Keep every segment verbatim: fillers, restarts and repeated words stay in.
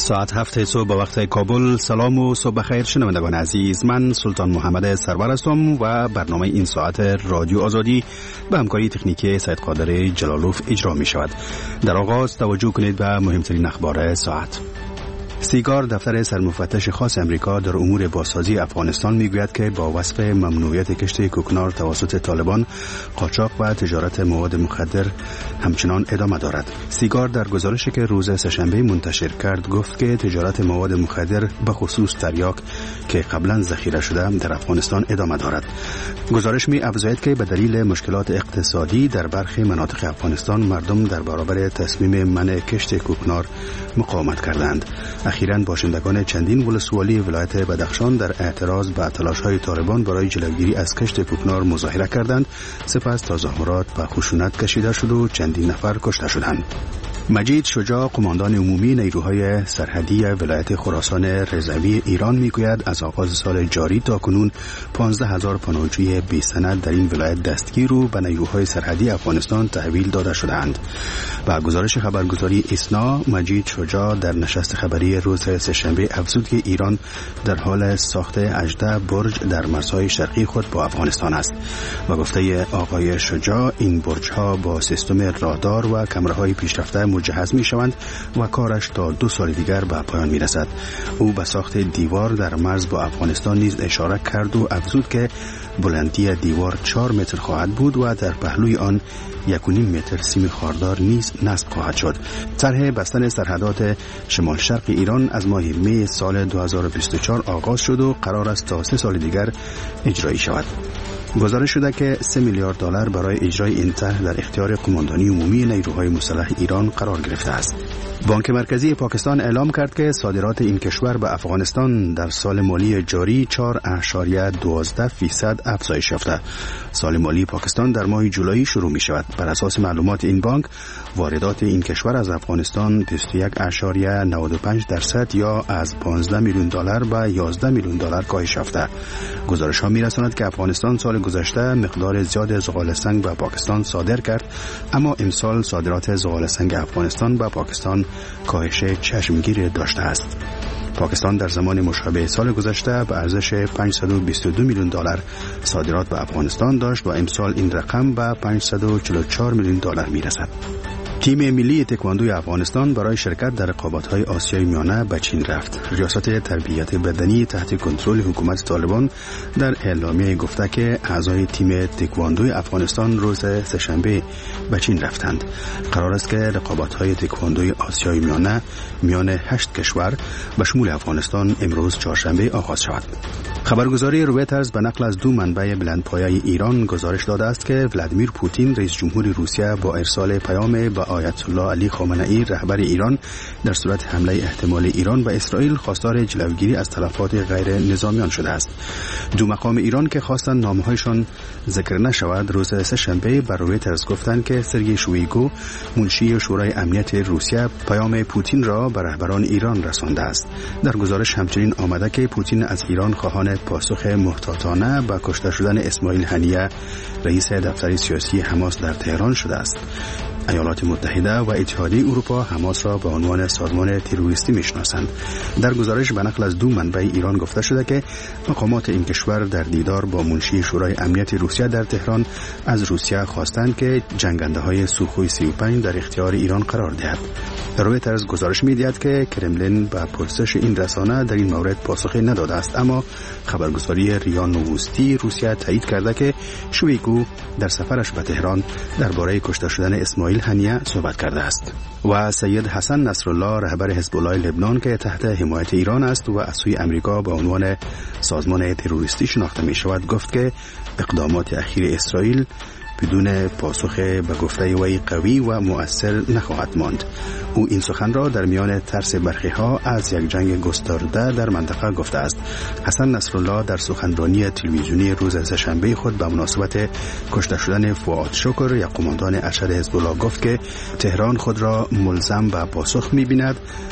ساعت هفت صبح به وقت کابل. سلام و صبح بخیر شنوندگان عزیز، من سلطان محمد سرور هستم و برنامه این ساعت رادیو آزادی به همکاری تکنیکی سید قادر جلالوف اجرا می شود. در آغاز توجه کنید به مهمترین اخبار ساعت. سیگار دفتر سرمفتش خاص امریکا در امور بازسازی افغانستان میگوید که با وصف ممنوعیت کشت کوکنار توسط طالبان، قاچاق و تجارت مواد مخدر همچنان ادامه دارد. سیگار در گزارشی که روز سه‌شنبه منتشر کرد گفت که تجارت مواد مخدر به خصوص تریاک که قبلا ذخیره شده در افغانستان ادامه دارد. گزارش می افزاید که به دلیل مشکلات اقتصادی در برخی مناطق افغانستان مردم در برابر تصمیم منع کشت کوکنار مقاومت کردند. اخیراً باشندگان چندین ولسوالی ولایت بدخشان در اعتراض به تلاش‌های طالبان برای جلوگیری از کشت کوکنار مظاهره کردند. سپس تظاهرات به خشونت کشیده شد و چندین نفر کشته شدند. مجید شجاع، قماندان عمومی نیروهای سرحدی ولایت خراسان رضوی ایران میگوید از آغاز سال جاری تا کنون پانزده هزار پناهجوی بی سند در این ولایت دستگیر و به نیروهای سرحدی افغانستان تحویل داده شدند. با گزارش خبرگزاری ایسنا، مجید شجاع در نشست خبری روز سه‌شنبه افزود که ایران در حال ساخت هجده برج در مرزهای شرقی خود با افغانستان است. و گفته آقای شجاع این برج‌ها با سیستم رادار و کامراهای پیشرفته مجهز می شوند و کارش تا دو سال دیگر به پایان می رسد. او به ساخت دیوار در مرز با افغانستان نیز اشاره کرد و افزود که بلندی دیوار چهار متر خواهد بود و در پهلوی آن یک و نیم متر سیم خاردار نیز نصب خواهد شد. طرح بستن سرحدات شمال شرق ایران از ماه می سال دو هزار و بیست و چهار آغاز شد و قرار است تا سه سال دیگر اجرایی شود. گزارش شده که سه میلیارد دلار برای اجرای این طرح در اختیار قماندانی عمومی نیروهای مسلح ایران قرار گرفته است. بانک مرکزی پاکستان اعلام کرد که صادرات این کشور به افغانستان در سال مالی جاری چهار اشاریه دوازده فیصد افزایش یافته. سال مالی پاکستان در ماه جولای شروع می شود. بر اساس معلومات این بانک، واردات این کشور از افغانستان بیست و یک اشاریه نود و پنج درصد یا از پانزده میلیون دلار به یازده میلیون دلار کاهش یافته. گزارش ها می رساند که افغانستان سال گذشته مقدار زیاد زغال سنگ به پاکستان صادر کرد، اما امسال صادرات زغال سنگ افغانستان به پاکستان کاهش چشمگیر داشته است. پاکستان در زمان مشابه سال گذشته به ارزش پانصد و بیست و دو میلیون دلار صادرات به افغانستان داشت و امسال این رقم به پانصد و چهل و چهار میلیون دلار میرسد. تیم ملی تکواندوی افغانستان برای شرکت در رقابت‌های آسیای میانه به چین رفت. ریاست تربیت بدنی تحت کنترل حکومت طالبان در اعلامیه گفته که اعضای تیم تکواندوی افغانستان روز سه‌شنبه به چین رفتند. قرار است که رقابت‌های تکواندوی آسیای میانه میان هشت کشور به شمول افغانستان امروز چهارشنبه آغاز شود. خبرگزاری رویترز به نقل از دو منبع بلندپایه ایران گزارش داده است که ولادیمیر پوتین رئیس جمهور روسیه با ارسال پیام به آیت الله علی خامنه‌ای رهبر ایران در صورت حمله احتمالی ایران به اسرائیل خواستار جلوگیری از تلفات غیر نظامیان شده است. دو مقام ایران که خواستند نامه‌هایشان ذکر نشود روز سه‌شنبه بر رویترز گفتند که سرگئی شویگو منشی شورای امنیت روسیه پیام پوتین را به رهبران ایران رسانده است. در گزارش همچنین آمده که پوتین از ایران خواهان پاسخ محتاطانه به کشته شدن اسماعیل هنیه رئیس دفتر سیاسی حماس در تهران شده است. ایالات متحده و اتحادیه اروپا حماس را به عنوان سازمان تروریستی میشناسند. در گزارش به نقل از دو منبع ایران گفته شده که مقامات این کشور در دیدار با منشی شورای امنیت روسیه در تهران از روسیه خواستند که جنگنده‌های سوخوی سی و پنج در اختیار ایران قرار دهد. رویترز گزارش می‌دهد که کرملین به پرسش این رسانه در این مورد پاسخی نداده است، اما خبرگزاری ریا نووستی روسیه تایید کرده که شویگو در سفرش به تهران درباره کشته شدن اسماعیل هنیه صحبت کرده است. و سید حسن نصرالله رهبر حزب الله لبنان که تحت حمایت ایران است و از سوی امریکا به عنوان سازمان تروریستی شناخته می شود گفت که اقدامات اخیر اسرائیل بدون پاسخ به گفته وی قوی و مؤثر نخواهد ماند. او این سخن را در میان ترس برخی ها از یک جنگ گسترده در منطقه گفته است. حسن نصرالله در سخنرانی تلویزیونی روز سه‌شنبه خود به مناسبت کشته شدن فؤاد شکر یک قماندان ارشد حزب الله گفت که تهران خود را ملزم به پاسخ می‌بیند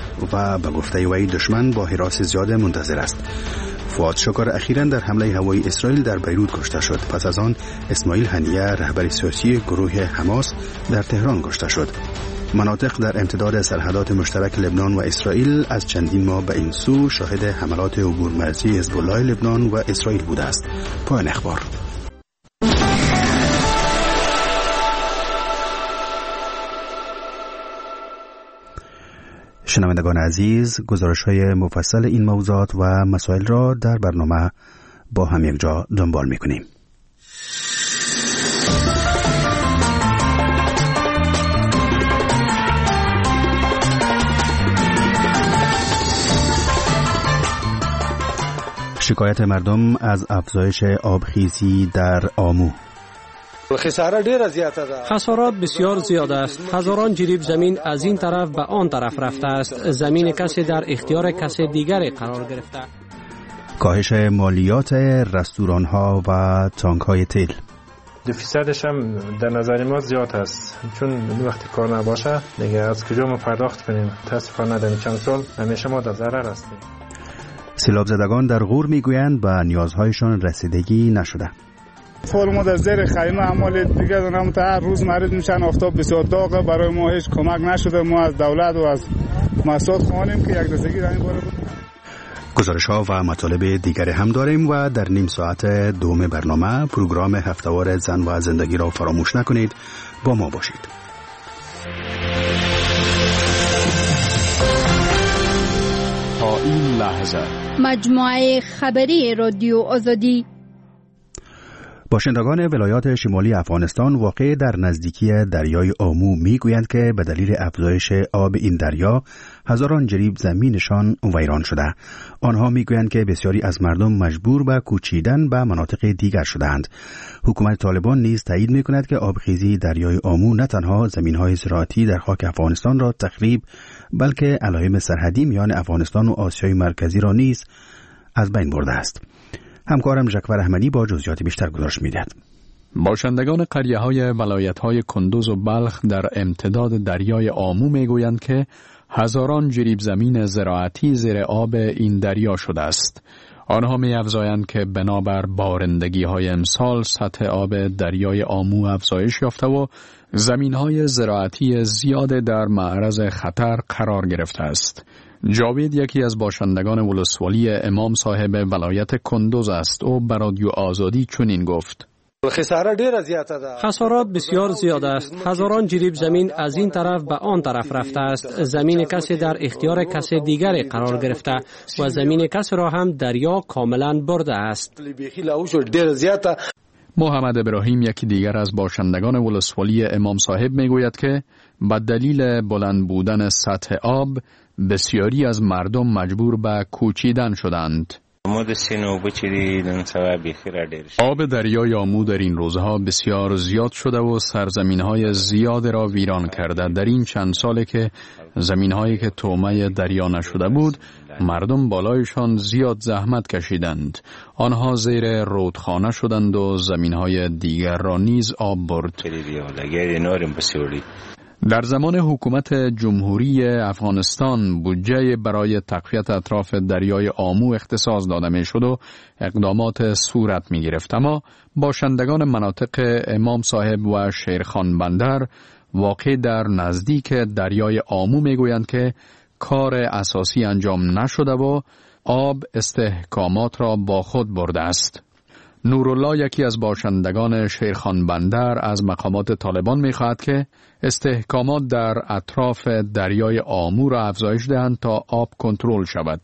و به گفته وی دشمن با حراس زیاد منتظر است. فؤاد شکر اخیراً در حمله هوایی اسرائیل در بیروت کشته شد. پس از آن اسماعیل هنیه رهبر سیاسی گروه حماس در تهران کشته شد. مناطق در امتداد سرحدات مشترک لبنان و اسرائیل از چندین ماه به این سو شاهد حملات عبور مرزی حزب الله لبنان و اسرائیل بوده است. پایان اخبار. شنوندگان عزیز، گزارش‌های مفصل این موضوعات و مسائل را در برنامه با هم یک جا دنبال می‌کنیم. شکایت مردم از افزایش آبخیزی در آمو. خسارات بسیار زیاد است. هزاران جریب زمین از این طرف به آن طرف رفته است. زمین کسی در اختیار کسی دیگری قرار گرفته. کاهش مالیات رستوران‌ها و تانک‌های تیل. دو فیصدش هم در نظر ما زیاد است، چون وقتی کار نباشه دیگه از کجا ما پرداخت کنیم؟ متاسفانه در چند سال همیشه ما در ضرر هستیم. سیلاب زدگان در غور میگویند به نیازهایشان رسیدگی نشده. فعلا ما در زیر خیمه اعمال دیگه دارم تا هر روز مریض میشن. آفتاب بسیار داغه، برای ما هیچ کمک نشده. ما از دولت و از مسئولات خواهیم که یک دستگی در این باره بود. گزارش‌ها و مطالب دیگر هم داریم و در نیم ساعت دوم برنامه پروگرام هفته‌وار زن و زندگی را فراموش نکنید. با ما باشید. تا این لحظه مجموعه خبری رادیو آزادی. باشندگان ولایات شمالی افغانستان واقع در نزدیکی دریای آمو میگویند که به دلیل افزایش آب این دریا هزاران جریب زمینشان ویران شده. آنها میگویند که بسیاری از مردم مجبور به کوچیدن به مناطق دیگر شدند. حکومت طالبان نیز تایید میکند که آبخیزی دریای آمو نه تنها زمینهای زراعتی در خاک افغانستان را تخریب، بلکه علائم سرحدی میان افغانستان و آسیای مرکزی را نیز از بین برده است. همکارم ژکور احمدی با جزئیات بیشتر گزارش می‌دهد. باشندگان قریه‌های ولایت‌های کندوز و بلخ در امتداد دریای آمو می‌گویند که هزاران جریب زمین زراعتی زیر آب این دریا شده است. آنها می‌افزایند که بنابر بارندگی‌های امسال سطح آب دریای آمو افزایش یافته و زمین‌های زراعتی زیاد در معرض خطر قرار گرفته است. جاوید یکی از باشندگان ولسوالی امام صاحب ولایت کندوز است. او به رادیو آزادی چنین گفت: خسارات بسیار زیاد است. هزاران جریب زمین از این طرف به آن طرف رفته است. زمین کسی در اختیار کسی دیگری قرار گرفته و زمین کسی را هم دریا کاملا برده است. محمد ابراهیم یکی دیگر از باشندگان ولسوالی امام صاحب میگوید که به دلیل بلند بودن سطح آب بسیاری از مردم مجبور به کوچیدن شدند. آب دریای آمو در این روزها بسیار زیاد شده و سرزمین‌های زیاد را ویران کرده. در این چند ساله که زمین‌هایی که طعمه دریا نشده بود، مردم بالایشان زیاد زحمت کشیدند. آنها زیر رودخانه شدند و زمین‌های دیگر را نیز آب برد. در زمان حکومت جمهوری افغانستان بودجه برای تقویت اطراف دریای آمو اختصاص داده می شد و اقدامات صورت می گرفت، اما باشندگان مناطق امام صاحب و شیرخان بندر واقع در نزدیک دریای آمو می گویند که کار اساسی انجام نشده و آب استحکامات را با خود برده است. نورالله یکی از باشندگان شیرخان بندر از مقامات طالبان می‌خواهد که استحکامات در اطراف دریای آمو را افزایش دهند تا آب کنترل شود.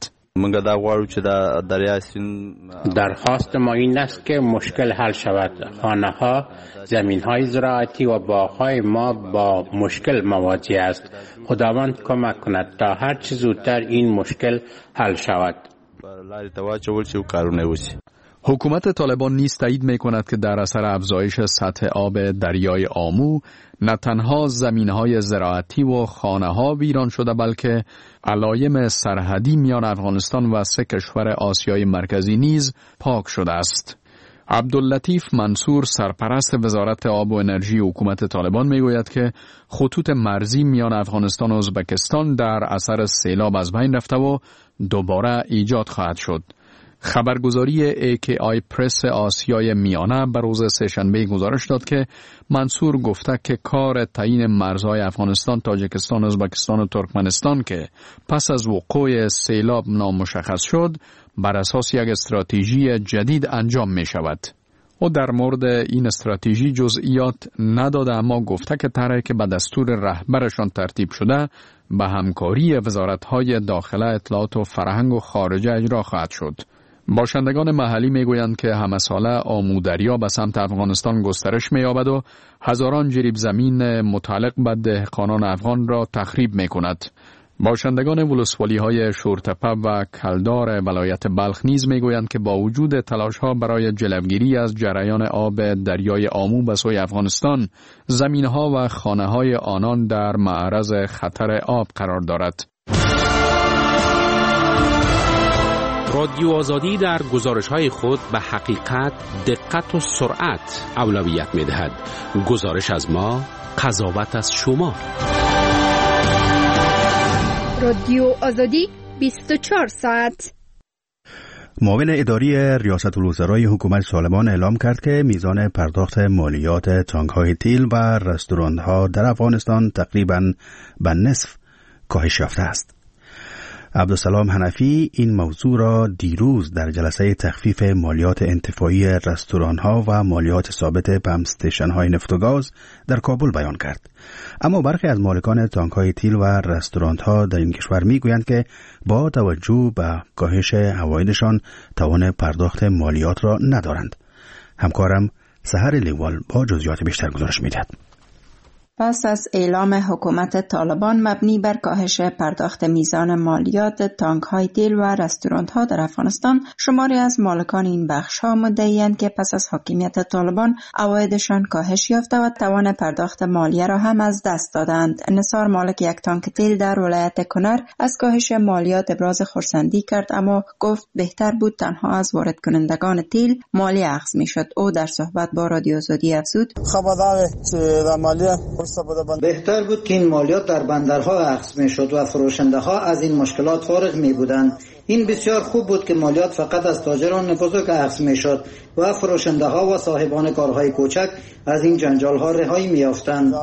درخواست ما این است که مشکل حل شود. خانه‌ها، زمین‌های زراعتی و باغ‌های ما با مشکل مواجه است. خداوند کمک کند تا هر چه زودتر این مشکل حل شود. حکومت طالبان نیز تایید می کند که در اثر افزایش سطح آب دریای آمو نه تنها زمینهای زراعتی و خانه‌ها ویران شده، بلکه علائم سرحدی میان افغانستان و سه کشور آسیای مرکزی نیز پاک شده است. عبداللطیف منصور سرپرست وزارت آب و انرژی حکومت طالبان میگوید که خطوط مرزی میان افغانستان و ازبکستان در اثر سیلاب از بین رفته و دوباره ایجاد خواهد شد. خبرگزاری ای کی آی پرس آسیای میانه به روز سه‌شنبه گزارش داد که منصور گفته که کار تعیین مرزهای افغانستان، تاجیکستان، ازبکستان و ترکمنستان که پس از وقوع سیلاب نامشخص شد، بر اساس یک استراتژی جدید انجام می شود. او در مورد این استراتژی جزئیات نداده، اما گفته که طرحی که به دستور رهبرشان ترتیب شده به همکاری وزارت‌های داخله، اطلاعات و فرهنگ و خارجه اجرا خواهد شد. باشندگان محلی میگویند که همه ساله آمو دریا به سمت افغانستان گسترش می‌یابد و هزاران جریب زمین متعلق به دهقانان افغان را تخریب می‌کند. باشندگان ولسوالی‌های شورتپه و کلدار ولایت بلخ نیز میگویند که با وجود تلاش‌ها برای جلوگیری از جریان آب دریای آمو به سوی افغانستان، زمین‌ها و خانه‌های آنان در معرض خطر آب قرار دارد. رادیو آزادی در گزارش‌های خود به حقیقت، دقت و سرعت اولویت می‌دهد. گزارش از ما، قضاوت از شما. رادیو آزادی بیست و چهار ساعت. معاون اداری ریاست الوزرای حکومت طالبان اعلام کرد که میزان پرداخت مالیات تانک‌های تیل و رستوران‌ها در افغانستان تقریباً به نصف کاهش یافته است. عبدالسلام حنفی این موضوع را دیروز در جلسه تخفیف مالیات انتفاعی رستوران‌ها و مالیات ثابت پمپ استیشن‌های نفت و گاز در کابل بیان کرد. اما برخی از مالکان تانک‌های تیل و رستوران‌ها در این کشور می‌گویند که با توجه به کاهش عوایدشان توان پرداخت مالیات را ندارند. همکارم سحر لیوال با جزئیات بیشتر گزارش می‌دهد. پس از اعلام حکومت طالبان مبنی بر کاهش پرداخت میزان مالیات تانک‌های تیل و رستوران‌ها در افغانستان، شماری از مالکان این بخش‌ها مدعی‌اند که پس از حاکمیت طالبان عوایدشان کاهش یافته و توان پرداخت مالیه را هم از دست دادند. نثار، مالک یک تانک تیل در ولایت کنر، از کاهش مالیات ابراز خرسندی کرد، اما گفت بهتر بود تنها از وارد کنندگان تیل مالیه اخذ می‌شد. او در صحبت با رادیو آزادی افزود: بهتر بود که این مالیات در بندرها اخذ میشد و فروشنده ها از این مشکلات فارغ می بودند. این بسیار خوب بود که مالیات فقط از تاجران بزرگ اخذ میشد و فروشنده ها و صاحبان کارهای کوچک از این جنجال ها رهایی می یافتند.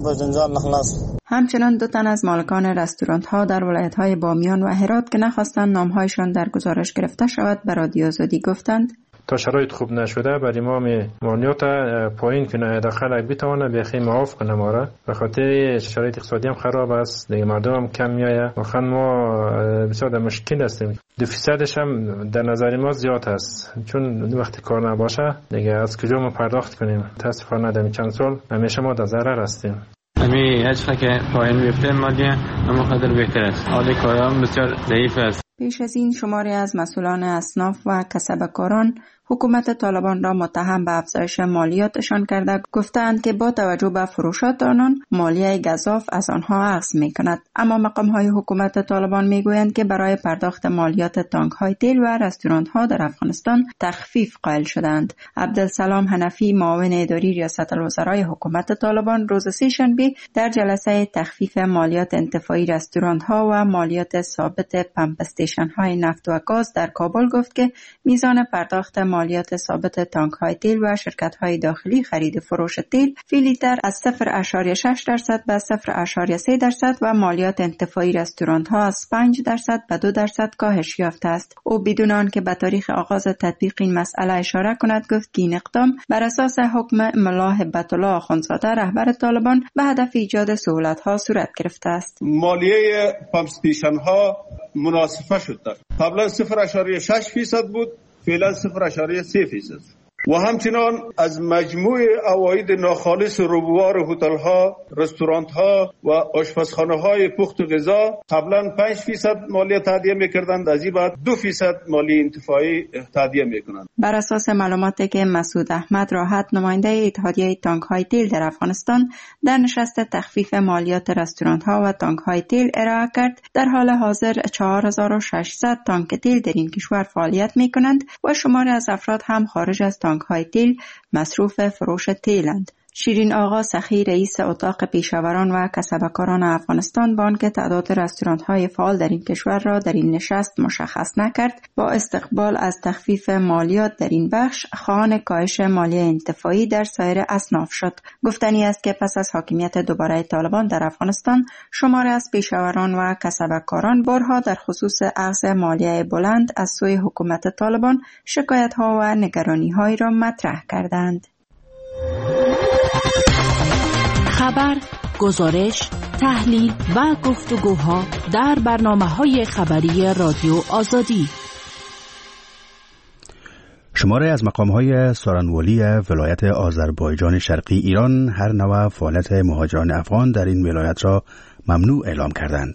همچنان دو تن از مالکان رستوران ها در ولایت های بامیان و هرات که نخواستند نامهایشان در گزارش گرفته شود به رادیو آزادی گفتند: تا شرایط خوب نشده بر امام مالیات پایین کنه، داخل بتونه بخی معاف کنه ما را، به خاطر شرایط اقتصادی هم خراب است دیگه، مردم هم کم میایه، واقعا ما بسیار در مشکل هستیم. دو فیصدش هم در نظر ما زیاد است، چون وقتی کار نباشه دیگه از کجا ما پرداخت کنیم؟ متاسفانه در چند سال همیشه ما در ضرر هستیم. امی هر که پایین بیفته مالیه اما خاطر بهتر است، حال کارام بسیار ضعیف است. پیش از این شماری از مسئولان اصناف و کسبکاران حکومت طالبان را متهم به افزایش مالیاتشان کرده گفتند که با توجه به فروشات آنان مالیه گزاف از آنها اخذ می‌کند. اما مقام‌های حکومت طالبان می‌گویند که برای پرداخت مالیات تانک‌های تیل و رستوران‌ها در افغانستان تخفیف قائل شدند. عبدالسلام حنفی، معاون اداری ریاست الوزرای حکومت طالبان، روز سه‌شنبه در جلسه تخفیف مالیات انتفاعی رستوران‌ها و مالیات ثابت پمپ استیشن‌های نفت و گاز در کابل گفت که میزان پرداخت مالیات ثابت تانک‌های تیل و شرکت‌های داخلی خرید فروش تیل فی لیتر از صفر ممیز شش درصد به صفر ممیز سه درصد و مالیات انتفاعی رستوران‌ها از پنج درصد به دو درصد کاهش یافته است. او بدون آنکه به تاریخ آغاز تطبیق این مسئله اشاره کند گفت که این اقدام بر اساس حکم ملا هبت الله آخوندزاده رهبر طالبان به هدف ایجاد سهولت‌ها صورت گرفته است. مالیه پمپ استیشن‌ها مناسبه شد. قبلا صفر ممیز شش درصد بود، فعلا صفر ممیز سه درصد. و همچنان از مجموع عواید ناخالص روبوار هتل‌ها، رستوران‌ها و آشپزخانه‌های پخت و غذا قبلا پنج درصد مالیه تادیه می‌کردند، از این بعد دو درصد مالیه انتفاعی تادیه می‌کنند. بر اساس معلوماتی که مسعود احمد راحت، نماینده اتحادیه تانک‌های تیل در افغانستان، در نشست تخفیف مالیات رستوران‌ها و تانک‌های تیل ارائه کرد، در حال حاضر چهار هزار و ششصد تانک تیل در این کشور فعالیت می‌کنند و شماری از افراد هم خارج از تانک‌های تیل مصروف فروش تیلند. شیرین آقا سخی رئیس اتاق پیشاوران و کسبکاران افغانستان با آنکه تعداد رستوران‌های فعال در این کشور را در این نشست مشخص نکرد، با استقبال از تخفیف مالیات در این بخش خواهان کاهش مالیه انتفاعی در سایر اصناف شد. گفتنی است که پس از حاکمیت دوباره طالبان در افغانستان، شماری از پیشاوران و کسبکاران بارها در خصوص اخذ مالیه بلند از سوی حکومت طالبان شکایت‌ها و نگرانی‌هایی را مطرح کردند. خبر، گزارش، تحلیل و گفتگوها در برنامه‌های خبری رادیو آزادی. شماره از مقام‌های سارنوالی ولایت آذربایجان شرقی ایران هر نوع فعالیت مهاجران افغان در این ولایت را ممنوع اعلام کردند.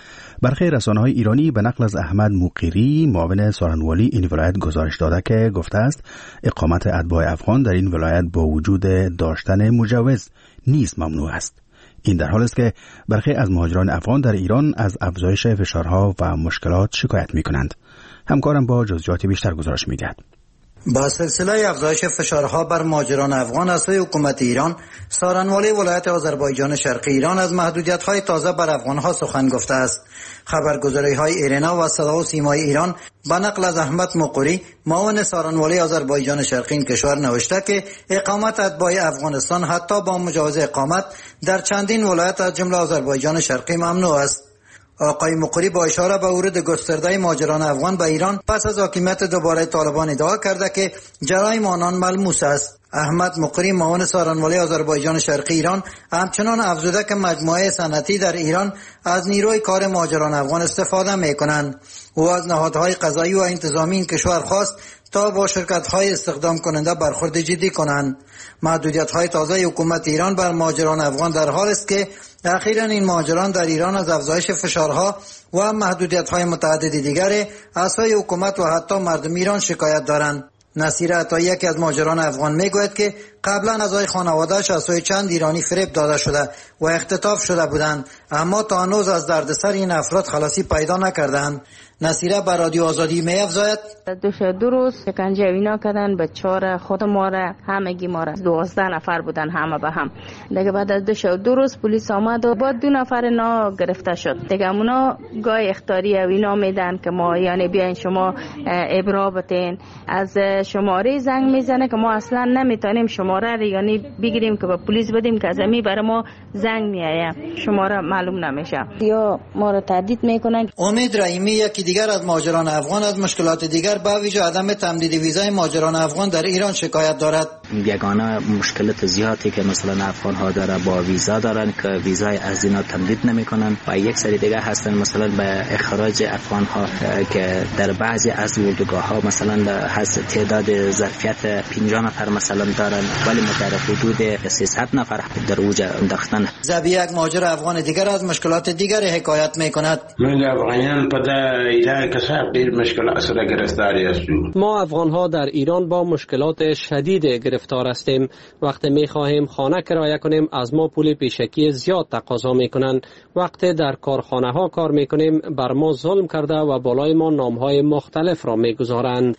برخی رسانه‌های ایرانی به نقل از احمد مقیری معاون سارنوالی این ولایت گزارش داده که گفته است اقامت اتباع افغان در این ولایت با وجود داشتن مجوز نیز ممنوع است. این در حالی است که برخی از مهاجران افغان در ایران از افزایش فشارها و مشکلات شکایت می‌کنند. همکارم با جزئیات بیشتر گزارش می‌دهد. با سلسله افزایش فشارها بر مهاجران افغان از سوی حکومت ایران، سارنوالی ولایت آذربایجان شرقی ایران از محدودیت‌های تازه بر افغان‌ها سخن گفته است. خبرگزاری‌های ایرنا و صدا و سیمای ایران با نقل از احمد مقری معاون سارنوالی آذربایجان شرقی این کشور نوشته که اقامت اتباع افغانستان حتی با مجوز اقامت در چندین ولایت از جمله آذربایجان شرقی ممنوع است. آقای مقری با اشاره به ورود گسترده مهاجران افغان به ایران پس از حاکمیت دوباره طالبان ادعا کرده که جرایم آنان ملموس است. احمد مقری معاون سارنوالی آذربایجان شرقی ایران همچنان افزوده که مجموعه صنعتی در ایران از نیروی کار مهاجران افغان استفاده می‌کنند. او از نهادهای قضایی و انتظامی این کشور خواست تا با شرکت‌های استخدام کننده برخورد جدی کنند. محدودیت‌های تازه حکومت ایران بر مهاجران افغان در حال است که اخیراً این مهاجران در ایران از افزایش فشارها و محدودیت‌های متعدد دیگر از سوی حکومت و حتی مردم ایران شکایت دارند. نصیر عطایی یکی از مهاجران افغان میگوید که قبلا اعضای خانواده‌اش از سوی چند ایرانی فریب داده شده و اختطاف شده بودند، اما تا هنوز از دردسر این افراد خلاصی پیدا نکردند. نصیره بر رادیو آزادی می‌افزاید دو شب دو روز شکنجه اینا کردن، بچه‌ها خود ما را همگی ما را دوازده نفر بودن همه به هم. دیگه بعد از دو شب دو روز پلیس آمد و بعد دو نفر نا گرفته شد. دیگه اونا گای اختیاری و اینا میدن که ما یعنی بیاین شما ابرا بتین، از شماره زنگ میزنه که ما اصلا نمیتونیم شماره رو یعنی بگیریم که به پلیس بدیم که از امی برای ما زنگ میایه، شماره معلوم نمیشه یا ما رو تهدید میکنن. امید رحیمی یکی دیگر از مهاجران افغان از مشکلات دیگر به ویژه عدم تمدید ویزای مهاجران افغان در ایران شکایت دارد. یگانه مشکلات زیادی که مثلا افغان ها داره با ویزا دارن که ویزای از اینا تمدید نمیکنن و یک سری دیگه هستن مثلا به اخراج افغان ها که در بعضی از اردوگاه ها مثلا هست تعداد ظرفیت پنجاه نفر مثلا دارن ولی در حدود سیصد نفر در اوج انداختن. زبی یک مهاجر افغان دیگر از مشکلات دیگر حکایت میکند. من افغانیان پدا ایران کسب دیر مشکلات سره گرفتاری هستیم. ما افغان ها در ایران با مشکلات شدید گرفتار هستیم. وقتی می خواهیم خانه کرایه کنیم از ما پول پیشکی زیاد تقاضا میکنن. وقتی در کارخانه ها کار میکنیم بر ما ظلم کرده و بالای ما نام های مختلف را میگذارند.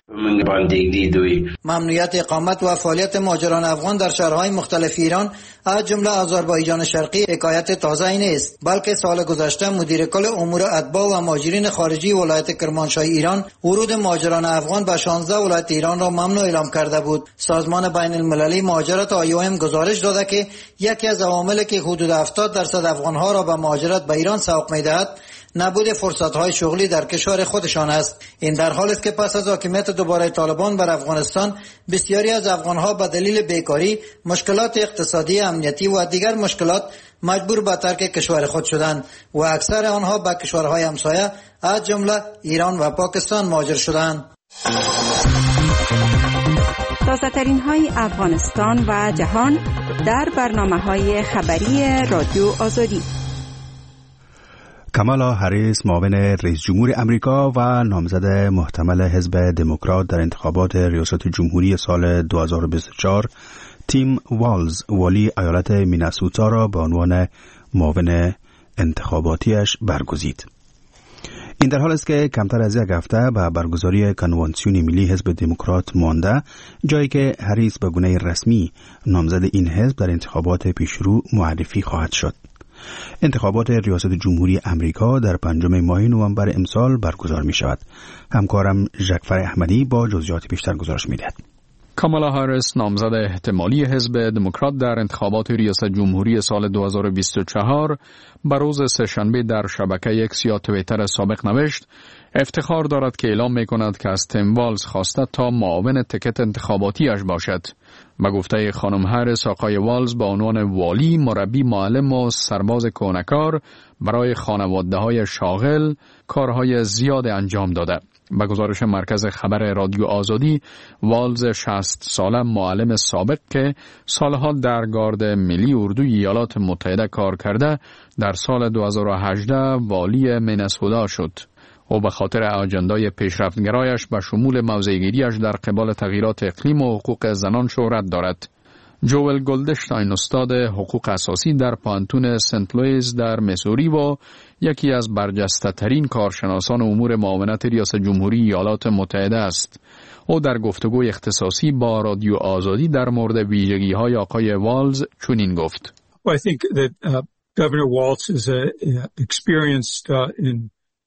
ممنوعیت اقامت و فعالیت مهاجران افغان در شهرهای مختلف ایران از جمله آذربایجان شرقی حکایت تازه‌ای نیست، بلکه سال گذشته مدیر کل امور اتباع و مهاجرین خارجی ولایت کرمانشاه ایران ورود مهاجران افغان به شانزده ولایت ایران را ممنوع اعلام کرده بود. سازمان بین المللی مهاجرت آی او ام گزارش داده که یکی از عواملی که حدود هفتاد درصد افغان‌ها را به مهاجرت به ایران سوق می‌دهد نبود فرصت‌های شغلی در کشور خودشان است. این در حالی است که پس از حاکمیت دوباره طالبان بر افغانستان بسیاری از افغان‌ها به دلیل بیکاری، مشکلات اقتصادی، امنیتی و دیگر مشکلات مجبور به ترک کشور خود شدند و اکثر آنها به کشورهای همسایه از جمله ایران و پاکستان مهاجر شدند. تازه‌ترین های افغانستان و جهان در برنامه‌های خبری رادیو آزادی. کامالا هریس معاون رئیس جمهور امریکا و نامزد محتمل حزب دموکرات در انتخابات ریاست جمهوری سال دو هزار و بیست و چهار تیم والز والی ایالت مینسوتا را به عنوان معاون انتخاباتیش برگزید. این در حال است که کمتر از یک هفته به برگزاری کنوانسیون ملی حزب دموکرات مانده، جایی که هریس به گونه رسمی نامزد این حزب در انتخابات پیشرو معرفی خواهد شد. انتخابات ریاست جمهوری امریکا در پنجم ماه نوامبر امسال برگزار می شود. همکارم ژکفر احمدی با جزئیات بیشتر گزارش می دهد. کامالا هاریس نامزد احتمالی حزب دموکرات در انتخابات ریاست جمهوری سال دو هزار و بیست و چهار به روز سه‌شنبه در شبکه اکس یا توییتر سابق نوشت افتخار دارد که اعلام می کند که از تیم والز خواسته تا معاون تکت انتخاباتیش باشد. به گفته خانم هاریس، آقای والز با عنوان والی، مربی، معلم و سرباز کهنه‌کار برای خانواده‌های شاغل کارهای زیاد انجام داده. به گزارش مرکز خبر رادیو آزادی، والز شصت ساله معلم سابق که سالها در گارد ملی اردوی ایالات متحده کار کرده، در سال دو هزار و هجده والی مینسوتا شد. او به خاطر اجندای پیشرفتگرایش به شمول موضع‌گیری‌اش در قبال تغییرات اقلیم و حقوق زنان شهرت دارد. جوئل گلدشتاین استاد حقوق اساسی در پانتون سنت لوئیس در میسوری و یکی از برجسته ترین کارشناسان امور معاونت ریاست جمهوری ایالات متحده است. او در گفتگوی اختصاصی با رادیو آزادی در مورد ویژگی‌های آقای والز چنین گفت: Well, I think that uh, Governor Walz is a, uh, experienced uh, in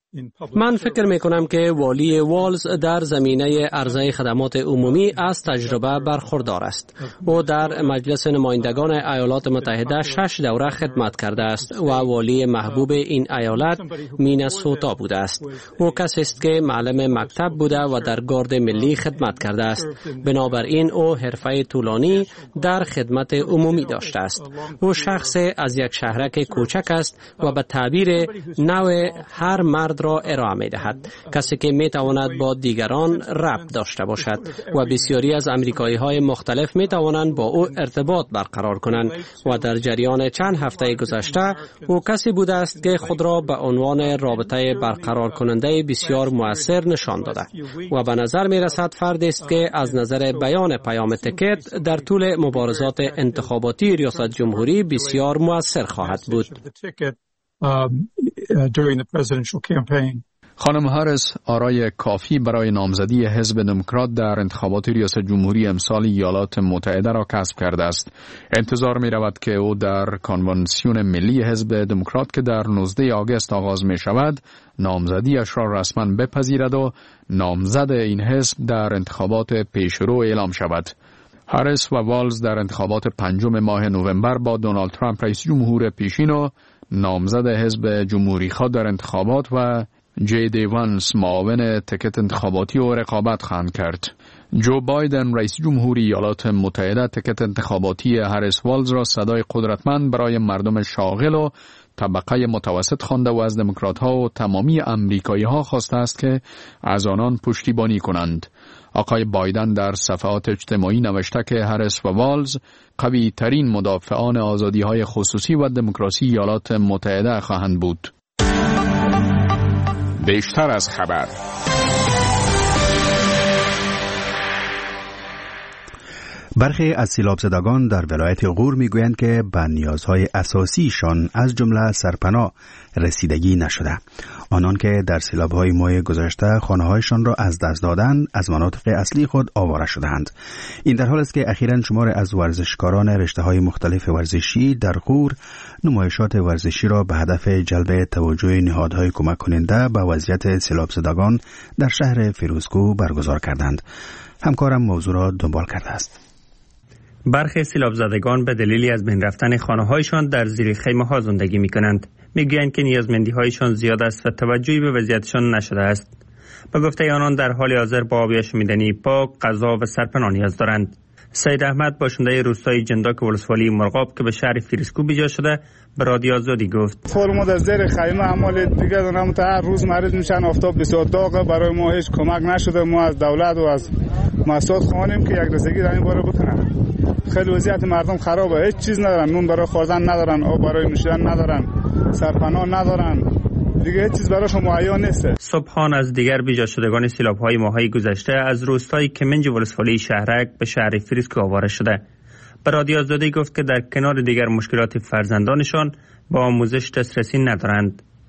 من فکر می کنم که والی والز در زمینه عرضه خدمات عمومی از تجربه برخوردار است. او در مجلس نمایندگان ایالات متحده شش دوره خدمت کرده است و والی محبوب این ایالت مینسوتا بوده است. او کسی است که معلم مکتب بوده و در گارد ملی خدمت کرده است. بنابراین او حرفه طولانی در خدمت عمومی داشته است. او شخص از یک شهرک کوچک است و به تعبیر نوع هر مرد را ارائه می دهد. کسی که می تواند با دیگران ربط داشته باشد و بسیاری از امریکایی های مختلف می توانند با او ارتباط برقرار کنند و در جریان چند هفته گذشته او کسی بوده است که خود را به عنوان رابطه برقرار کننده بسیار مؤثر نشان داده و به نظر می رسد فردی است که از نظر بیان پیام تکت در طول مبارزات انتخاباتی ریاست جمهوری بسیار مؤثر خواهد بود. خانم هاریس آرای کافی برای نامزدی حزب دموکرات در انتخابات ریاست جمهوری امسال ایالات متحده را کسب کرده است. انتظار می رود که او در کنوانسیون ملی حزب دموکرات که در نوزده آگوست آغاز می شود نامزدیش را رسما بپذیرد و نامزد این حزب در انتخابات پیشرو اعلام شود. هاریس و والز در انتخابات پنجم ماه نوامبر با دونالد ترامپ رئیس جمهور پیشین و نامزد حزب جمهوری خواه در انتخابات و جی دی وانس معاون تکت انتخاباتی و رقابت خواهند کرد. جو بایدن رئیس جمهوری ایالات متحده تکت انتخاباتی هاریس والز را صدای قدرتمند برای مردم شاغل و طبقه متوسط خوانده و از دموکرات ها و تمامی امریکایی ها خواسته است که از آنان پشتیبانی کنند. آقای بایدن در صفحات اجتماعی نوشته که هاریس و والز قوی ترین مدافعان آزادی های خصوصی و دموکراسی ایالات متحده خواهند بود. بیشتر از خبر. برخی از سیلاب زدگان در ولایت غور میگویند که به نیازهای اساسیشان از جمله سرپناه رسیدگی نشده. آنان که در سیلاب‌های ماه گذشته خانه‌هایشان را از دست دادند، از مناطق اصلی خود آواره شدند. این در حال است که اخیراً شمار از ورزشکاران رشته‌های مختلف ورزشی در غور نمایشات ورزشی را به هدف جلب توجه نهادهای کمک کننده به وضعیت سیلاب زدگان در شهر فیروزکوه برگزار کردند. همکارم موضوع را دنبال کرده است. برخی سیلاب زدگان به دلیلی از بین رفتن خانه‌هایشان در زیر خیمه‌ها زندگی می‌کنند. می‌گویند که نیازمندی‌هایشان زیاد است و توجهی به وضعیتشان نشده است. به گفته آنان در حال حاضر با آبیش میدنی، پاک، غذا و سرپناه نیاز دارند. سید احمد باشنده روستای جنداک ولسوالی مرغاب که به شهر فیروزکوه بیجا شده به رادیو آزادی گفت: فرمود از زیر خیمه اعمال دیگه دونم تا هر روز مریض میشن، آفتاب بسیار داغه، برای ما هیچ کمک نشده. ما از دولت و از مؤسسات خواهیم که یک رسیدگی در این باره بکنن. خیلی وضعیت مردم خرابه، هیچ چیز ندارن، نون برای خوردن ندارن، آب برای نوشیدن ندارن، سرپناه ندارن، دیگه هیچ چیز براشون مهیا نیست. صبحان از دیگر بیجا شدگان سیلاب‌های ماهای گذشته از روستای کمنج ولسوالی شهرک به شهر فیروزکوه آواره شده. به رادیو آزادی گفت که در کنار دیگر مشکلات فرزندانشان با آموزش دسترسی ندارند.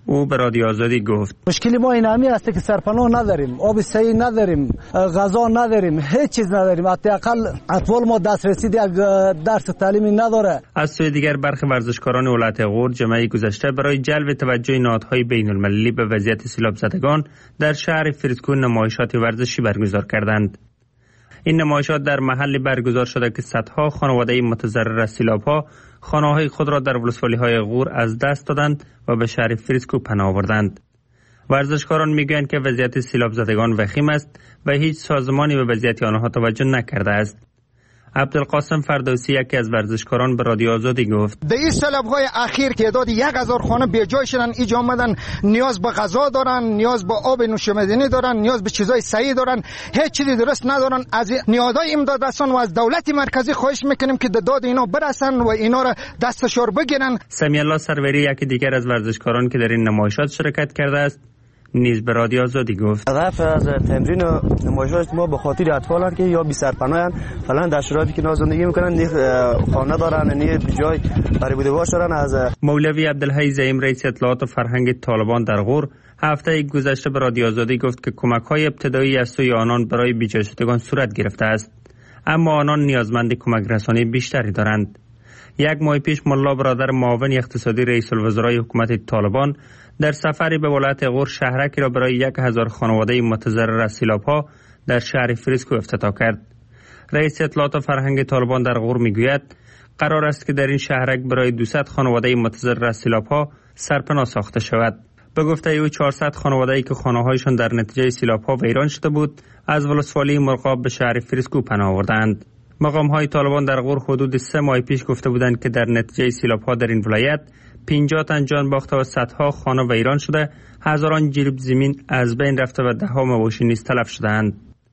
او به رادیو آزادی گفت مشکلی ما این همی است که سرپناه نداریم، آب صحیح نداریم، غذا نداریم، هیچ چیز نداریم. حداقل اطفال ما دسترسی یک درس تعلیمی نداره. از سوی دیگر برخی ورزشکاران ولایت غور جمعه گذشته برای جلب توجه نهادهای بین المللی به وضعیت سیلاب زدگان در شهر فریسکو نمایشات ورزشی برگزار کردند. این نمایشات در محلی برگزار شده که صدها خانواده متضرر از سیلاب‌ها خانه‌های خود را در ولسوالی‌های غور از دست دادند و به شهر فریسکو پناه آوردند. ورزشکاران میگویند که وضعیت سیلاب زدگان وخیم است و هیچ سازمانی به وضعیت آنها توجه نکرده است. عبدالقاسم فردوسی یکی از ورزشکاران به رادیو آزادی گفت در این سیلاب‌های اخیر که تعداد یک هزار خانه به جای شدن، اینجا آمدن نیاز به غذا دارن، نیاز به آب نوشیدنی دارن، نیاز به چیزای صحی دارن، هیچ چیزی درست ندارن. از نیازهای امداد رسان و از دولت مرکزی خواهش میکنیم که داد اینا برسن و اینا را دستشار بگیرن. سمی الله سروری یکی دیگر از ورزشکاران که در این نمایشات شرکت کرده است نیز به رادیو آزادی گفت هدف از تمرین و نمایشات ما به خاطر اطفالان که یا بی سرپناهن، فلان در شرایطی که زندگی میکنن، نه خانه دارن نه جای برای بودگاه دارن. از مولوی عبدالحی زعیم رئیس اطلاعات و فرهنگ طالبان در غور هفته گذشته به رادیو آزادی گفت که کمک‌های ابتدایی از سوی آنان برای بیجای شدگان صورت گرفته است، اما آنان نیازمند کمک رسانی بیشتری دارند. یک ماه پیش ملا برادر معاون اقتصادی رئیس الوزرای حکومت طالبان در سفری به ولایت غور شهرکی را برای یک هزار خانواده متضرر از سیلاب‌ها در شهر فریسکو افتتاح کرد. رئیس اطلاعات و فرهنگ طالبان در غور میگوید قرار است که در این شهرک برای دویست خانواده متضرر از سیلاب‌ها سرپناه ساخته شود. به گفته او چهارصد خانواده‌ای که خانه‌هایشان در نتیجه سیلاب‌ها ویران شده بود از ولسوالی مرغاب به شهر فریسکو پناه آوردند. مقام‌های طالبان در غور حدود سه ماه پیش گفته بودند که در نتیجه سیلاب‌ها در این ولایت پنجاه تن جان باخته و صدها خانه ویران شده، هزاران جریب زمین از بین رفته و ده ها مواشی نیز تلف شده‌اند.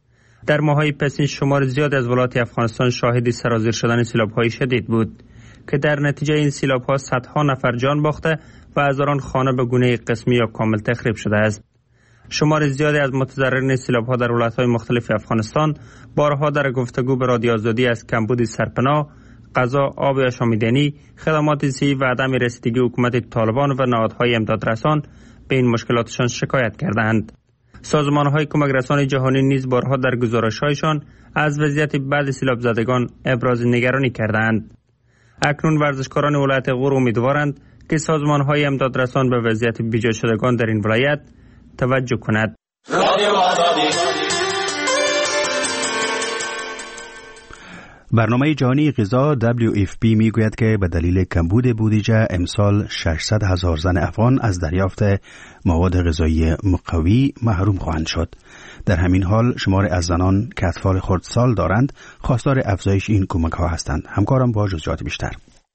در ماه‌های پسین شمار زیاد از ولایات افغانستان شاهد سرازیر شدن سیلاب‌های شدید بود که در نتیجه این سیلاب‌ها صدها نفر جان باخته و هزاران خانه به گونه قسمی یا کامل تخریب شده است. شمار زیادی از متضررین سیلاب‌ها در ولایت‌های مختلف افغانستان بارها در گفتگو به رادیو آزادی از کمبود سرپناه، غذا، آب آشامیدنی، خدمات صحی و عدم رسیدگی حکومت طالبان و نهادهای امدادرسان به این مشکلاتشان شکایت کردند. سازمان‌های کمک رسان جهانی نیز بارها در گزارش‌هایشان از وضعیت بعد سیلاب زدگان ابراز نگرانی کردند. اکنون ورزشکاران ولایت غور امیدوارند که سازمان‌های امدادرسان به وضعیت بیجا شدگان در این ولایت توجه کند. برنامه جهانی غذا دبلیو اف پی میگوید که به دلیل کمبود بودجه امسال ششصد هزار زن افغان از دریافت مواد غذایی مقوی محروم خواهند شد. در همین حال شمار از زنان که اطفال خردسال دارند خواستار افزایش این کمک ها هستند. همکارم با جزئیات بیشتر.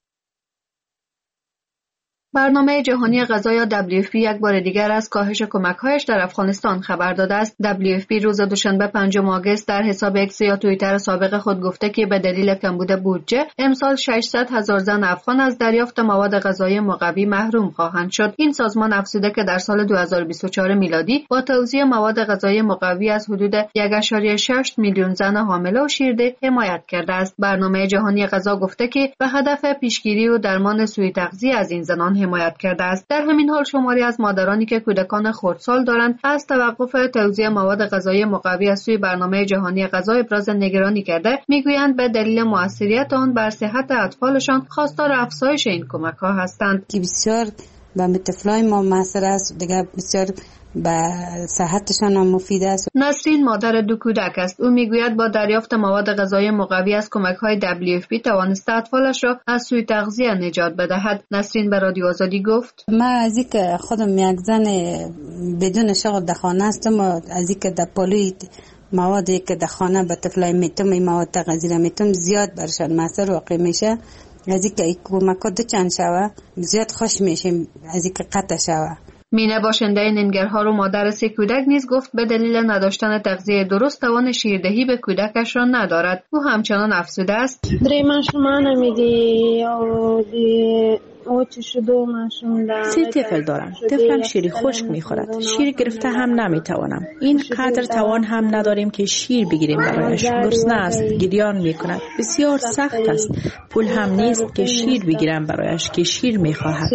برنامه جهانی غذا یا دبلیو اف پی یک بار دیگر از کاهش کمک‌هایش در افغانستان خبر داده است. دبلیو اف پی روز دوشنبه پنجم آگوست در حساب اکس یا توییتر سابق خود گفته که به دلیل کمبود بودجه امسال ششصد هزار زن افغان از دریافت مواد غذایی مقوی محروم خواهند شد. این سازمان افزوده که در سال دو هزار و بیست و چهار میلادی با توزیع مواد غذایی مقوی از حدود یک ممیز شش میلیون زن حامله و شیرده حمایت کرده است. برنامه جهانی غذا گفته که به هدف پیشگیری و درمان سوء تغذیه از این زنان حمایت کرده است. در همین حال شماری از مادرانی که کودکان خردسال دارند از توقف توزیع مواد غذایی مقوی از سوی برنامه جهانی غذا ابراز نگرانی کرده، میگویند به دلیل موثریت آن بر صحت اطفالشان خواستار افزایش این کمک‌ها هستند. که بسیار به طفلای ما موثر است، دیگه بسیار به صحتشان هم مفید است. نسرین مادر دو کودک است. او میگوید با دریافت مواد غذایی مقوی از کمک‌های دبلیو اف پی توانسته اطفالش را از سوء تغذیه نجات بدهد. نسرین به رادیو آزادی گفت: من از اینکه خودم یک زن بدون شغل در خانه هستم و از اینکه در پالوی موادی که در خانه به طفلای میتم این مواد غذایی میتم زیاد برشان موثر واقع میشه. از اینکه این کمک‌ها دو چند شوه زیاد خوش میشیم از اینکه قطع شوه. مینه باشنده ننگرهار و مادر سه کودک نیز گفت به دلیل نداشتن تغذیه درست توان شیردهی به کودکش را ندارد. او همچنان افسوده است: درې ماشومان مې دي او د سه طفل دارم. طفلم شیر خشک میخورد. شیر گرفته هم نمیتوانم. این قدر توان هم نداریم که شیر بگیریم برایش. گرسنه است، گریان میکند. بسیار سخت است. پول هم نیست که شیر بگیرم برایش که شیر میخواهد.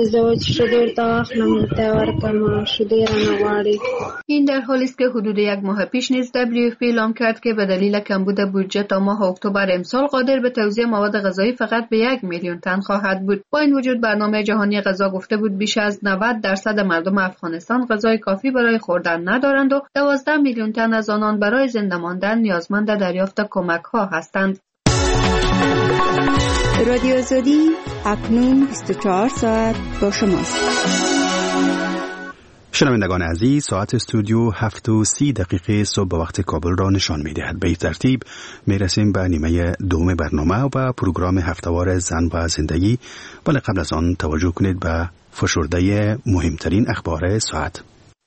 این در حالی است که حدود یک ماه پیش نیز دبلیو اف پی اعلام کرد که به دلیل کمبود بودجه تا ماه اکتبر امسال قادر به توزیع مواد غذایی فقط به یک میلیون تن خواهد بود. با این وجود برنامه جهانی غذا گفته بود بیش از نود درصد مردم افغانستان غذای کافی برای خوردن ندارند و دوازده میلیون تن از آنان برای زنده ماندن نیازمند دریافت کمک ها هستند. رادیو آزادی اکنون بیست و چهار ساعت با شماست. شنوندگان عزیز، ساعت استودیو هفت و سی دقیقه صبح به وقت کابل را نشان می‌دهد. به این ترتیب میرسیم به نیمه دوم برنامه و پروگرام هفته‌وار زن و زندگی، ولی قبل از آن توجه کنید به فشرده مهمترین اخبار ساعت.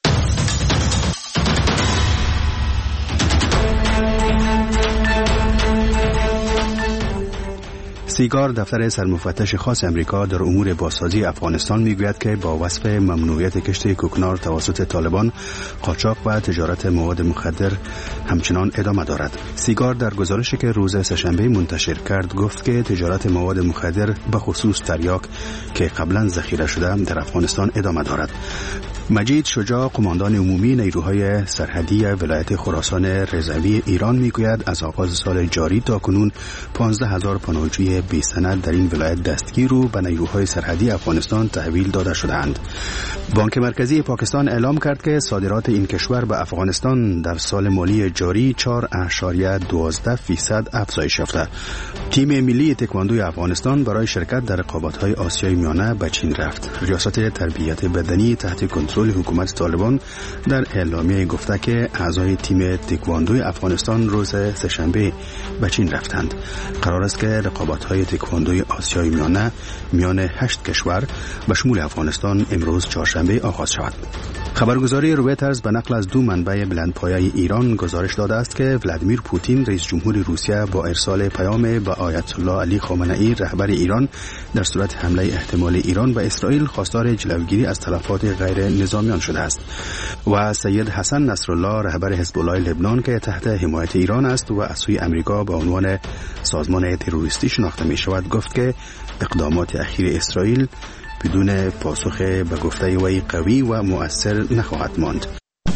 سیگار دفتر سرمفتش خاص امریکا در امور بازسازی افغانستان میگوید که با وصف ممنوعیت کشت کوکنار توسط طالبان، قاچاق و تجارت مواد مخدر همچنان ادامه دارد. سیگار در گزارشی که روز سه‌شنبه منتشر کرد گفت که تجارت مواد مخدر به خصوص تریاک که قبلا ذخیره شده در افغانستان ادامه دارد. مجید شجاع، قماندان عمومی نیروهای سرحدی ولایت خراسان رضوی ایران میگوید از آغاز سال جاری تا کنون پانزده هزار پناهجوی بی سند در این ولایت دستگیر و به نیروهای سرحدی افغانستان تحویل داده شدند. بانک مرکزی پاکستان اعلام کرد که صادرات این کشور به افغانستان در سال مالی جاری چهار اشاریه دوازده فیصد افزایش یافته. تیم ملی تکواندوی افغانستان برای شرکت در رقابت‌های آسیای میانه به چین رفت. ریاست تربیت بدنی تحت کنترل حکومت طالبان در اعلامیه گفته که اعضای تیم تکواندوی افغانستان روز سه‌شنبه به چین رفتند. قرار است که رقابت‌های تکواندوی آسیای میانه میان هشت کشور به شمول افغانستان امروز چهارشنبه آغاز شود. خبرگزاری رویترز به نقل از دو منبع بلندپایه ایران گزارش داده است که ولادیمیر پوتین رئیس جمهور روسیه با ارسال پیام به آیت الله علی خامنه‌ای رهبر ایران در صورت حمله احتمالی ایران به اسرائیل خواستار جلوگیری از تلفات غیر نظامیان شده است. و سید حسن نصرالله رهبر حزب الله لبنان که تحت حمایت ایران است و از سوی امریکا به عنوان سازمان تروریستی شناخته می شود گفت که اقدامات اخیر اسرائیل بدون پاسخ به گفته وی قوی و مؤثر نخواهد ماند.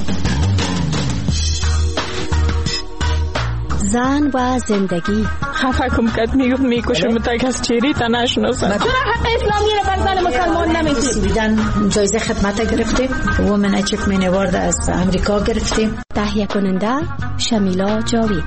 زن و زندگی. خفه کم کت میگفت میکشم تا کس چیری تا نشناسم. چرا حق اسلامی رو بر زن مسلمان نمیدید؟ بیدن جایزه خدمت گرفتیم. وومن اچیومنت اوارد از امریکا گرفتیم. تهیه کننده شمیلا جاوید.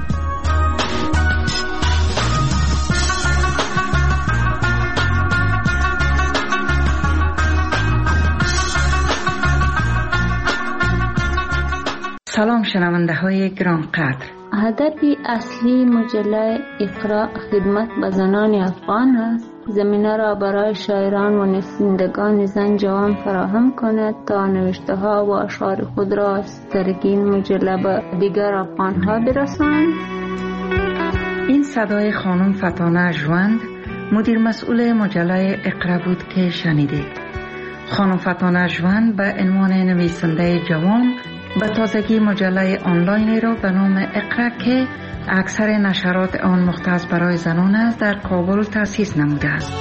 سلام شنونده های گرانقدر. هدف اصلی مجله اقرا خدمت به زنان افغان است. زمینه را برای شاعران و نویسندگان زن جوان فراهم کند تا نوشته ها و اشعار خود را از طریق این مجله به دیگر افغان ها برسانند. این صدای خانم فتانه ژوند، مدیر مسئول مجله اقرا بود که شنیدید. خانم فتانه ژوند به عنوان نویسنده جوان به تازگی مجله آنلاینی را به نام اقرا که اکثر نشرات آن مختص برای زنان است در کابل تأسیس نموده است.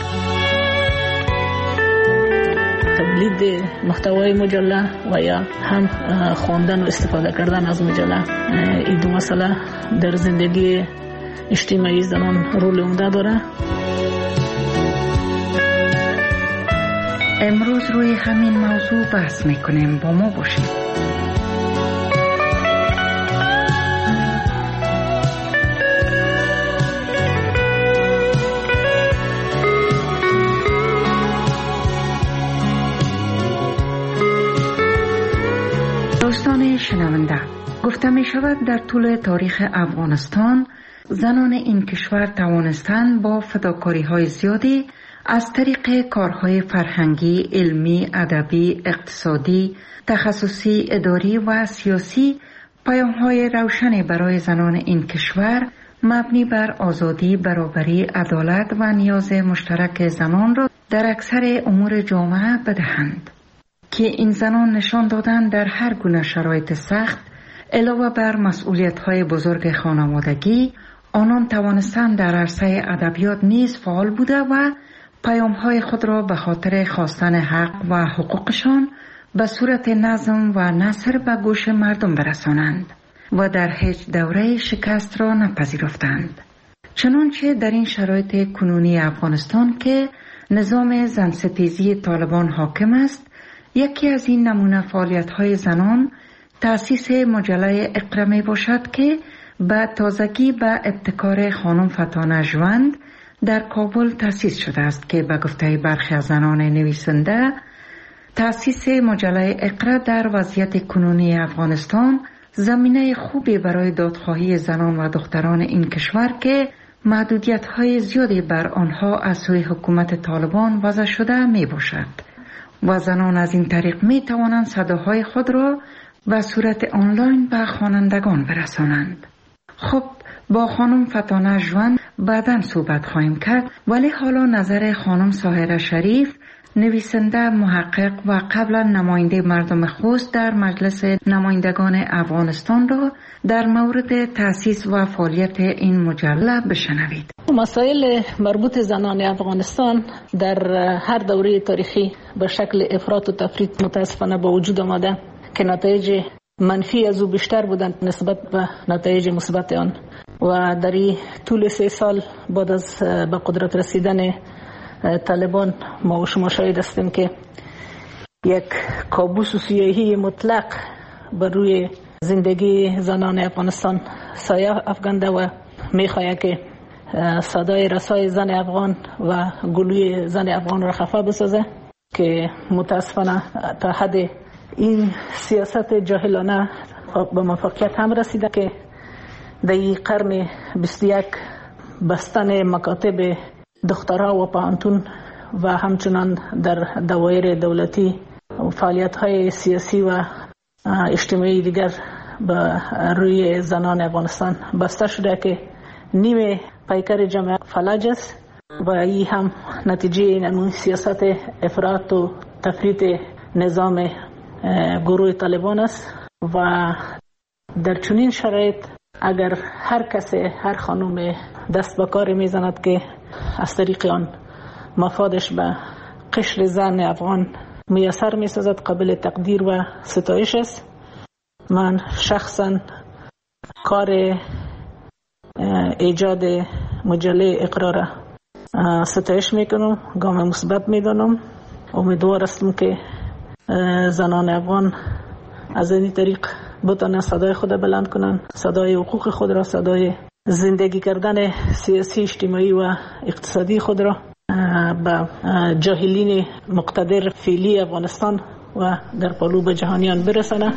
تولید محتوای مجله و یا هم خواندن و استفاده کردن از مجله، این دو مسئله در زندگی اجتماعی زنان رول عمده داره. امروز روی همین موضوع بحث میکنیم، با ما باشید. دوستان شنونده، گفته می شود در طول تاریخ افغانستان زنان این کشور توانستند با فداکاری های زیادی از طریق کارهای فرهنگی، علمی، ادبی، اقتصادی، تخصصی، اداری و سیاسی پیام‌های روشنی برای زنان این کشور مبنی بر آزادی، برابری، عدالت و نیاز مشترک زنان را در اکثر امور جامعه بدهند که این زنان نشان دادن در هر گونه شرایط سخت علاوه بر مسئولیت‌های بزرگ خانوادگی آنان توانستند در عرصه ادبیات نیز فعال بوده و پیام‌های خود را به خاطر خواستن حق و حقوقشان به صورت نظم و نثر به گوش مردم برسانند و در هیچ دوره شکست را نپذیرفتند. چنانچه در این شرایط کنونی افغانستان که نظام زنستیزی طالبان حاکم است، یکی از این نمونه فعالیت‌های زنان تأسیس مجله اقرا می باشد که به تازگی به ابتکار خانم فتانه ژوند در کابل تأسیس شده است که به گفته برخی از زنان نویسنده تأسیس مجله اقرا در وضعیت کنونی افغانستان زمینه خوبی برای دادخواهی زنان و دختران این کشور که محدودیت‌های زیادی بر آنها از سوی حکومت طالبان وضع شده می باشد و زنان از این طریق می توانند صداهای خود را به صورت آنلاین به خوانندگان برسانند. خب با خانم فتانه ژوند بعداً صحبت خواهیم کرد، ولی حالا نظر خانم ساحره شریف، نویسنده، محقق و قبلا نماینده مردم خوست در مجلس نمایندگان افغانستان را در مورد تأسیس و فعالیت این مجله بشنوید. مسائل مربوط زنان افغانستان در هر دوره تاریخی به شکل افراط و تفریط متاسفانه با وجود آمده که نتایج منفی از او بیشتر بودند نسبت به نتایج مثبت آن و در این طول سه سال بعد از به قدرت رسیدن طالبان ما و شما شاهد هستیم که یک کابوس و سیاهی مطلق بر روی زندگی زنان افغانستان سایه افکنده و میخواهد که صدای رسای زن افغان و گلوی زن افغان را خفه بسازه که متاسفانه تا حد این سیاست جاهلانه به موفقیت هم رسیده که در این قرن بیست و یک بستن مکاتب دخترها و پانتون و همچنان در دوایر دولتی فعالیت های سیاسی و اجتماعی دیگر به روی زنان افغانستان بسته شده که نیمه پیکر جمعیت فلج است و این هم نتیجه این سیاست افراط و تفریط نظام گروه طالبان است و در چنین شرایط اگر هر کسی هر خانم دست به کار میزند که از طریق آن مفادش به قشر زن افغان میسر میسازد قابل تقدیر و ستایش است. من شخصا کار ایجاد مجله اقرا را ستایش میکنم، گام مثبت میدانم. امیدوار هستم که زنان افغان از این طریق بتوانند صدای خود بلند کنند، صدای حقوق خود را، صدای زندگی کردن سیاسی، اجتماعی و اقتصادی خود را به جاهلین مقتدر فعلی افغانستان و در قلوب جهانیان برسانه.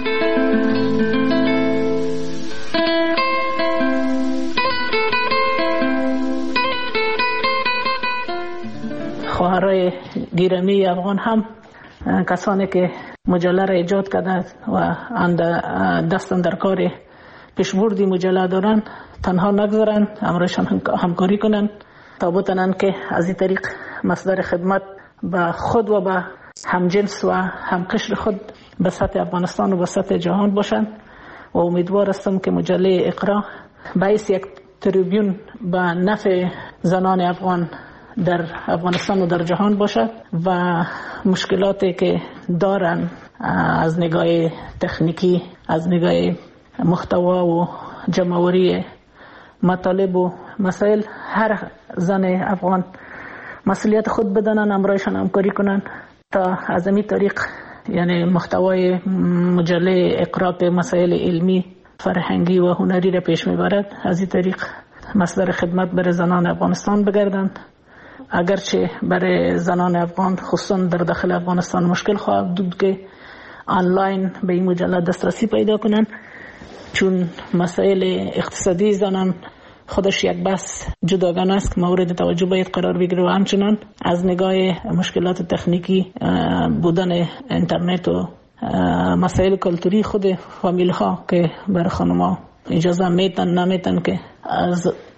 خواهرای گرامی افغان هم کسانی که مجله را ایجاد کردند و دستن در کار پیشبردی مجله دارند تنها نگذارند، امرشان همکاری کنند تا بتوانند که از این طریق مصدر خدمت به خود و به همجنس و همقشر خود به سطح افغانستان و به سطح جهان باشند و امیدوار هستم که مجله اقرا باعث یک تریبیون به نفع زنان افغان در افغانستان و در جهان باشد و مشکلاتی که دارن از نگاه تکنیکی، از نگاه محتوا و جمعوری مطالب و مسائل هر زن افغان مسئولیت خود بدانن، امرایشان همکاری کنن تا از این طریق یعنی محتوای مجله اقرا به مسائل علمی، فرهنگی و هنری را پیش میبرد، از این طریق مصدر خدمت برای زنان افغانستان بگردند. اگرچه برای زنان افغان خصوصا در داخل افغانستان مشکل خواهد بود که آنلاین به این مجله دسترسی پیدا کنند، چون مسائل اقتصادی زنان خودش یک بحث جداگانه است که مورد توجه باید قرار بگیره و همچنان از نگاه مشکلات تکنیکی بودن اینترنت و مسائل کلتوری خود فامیل ها که برای خانم ها اجازه میتن نمیتن که از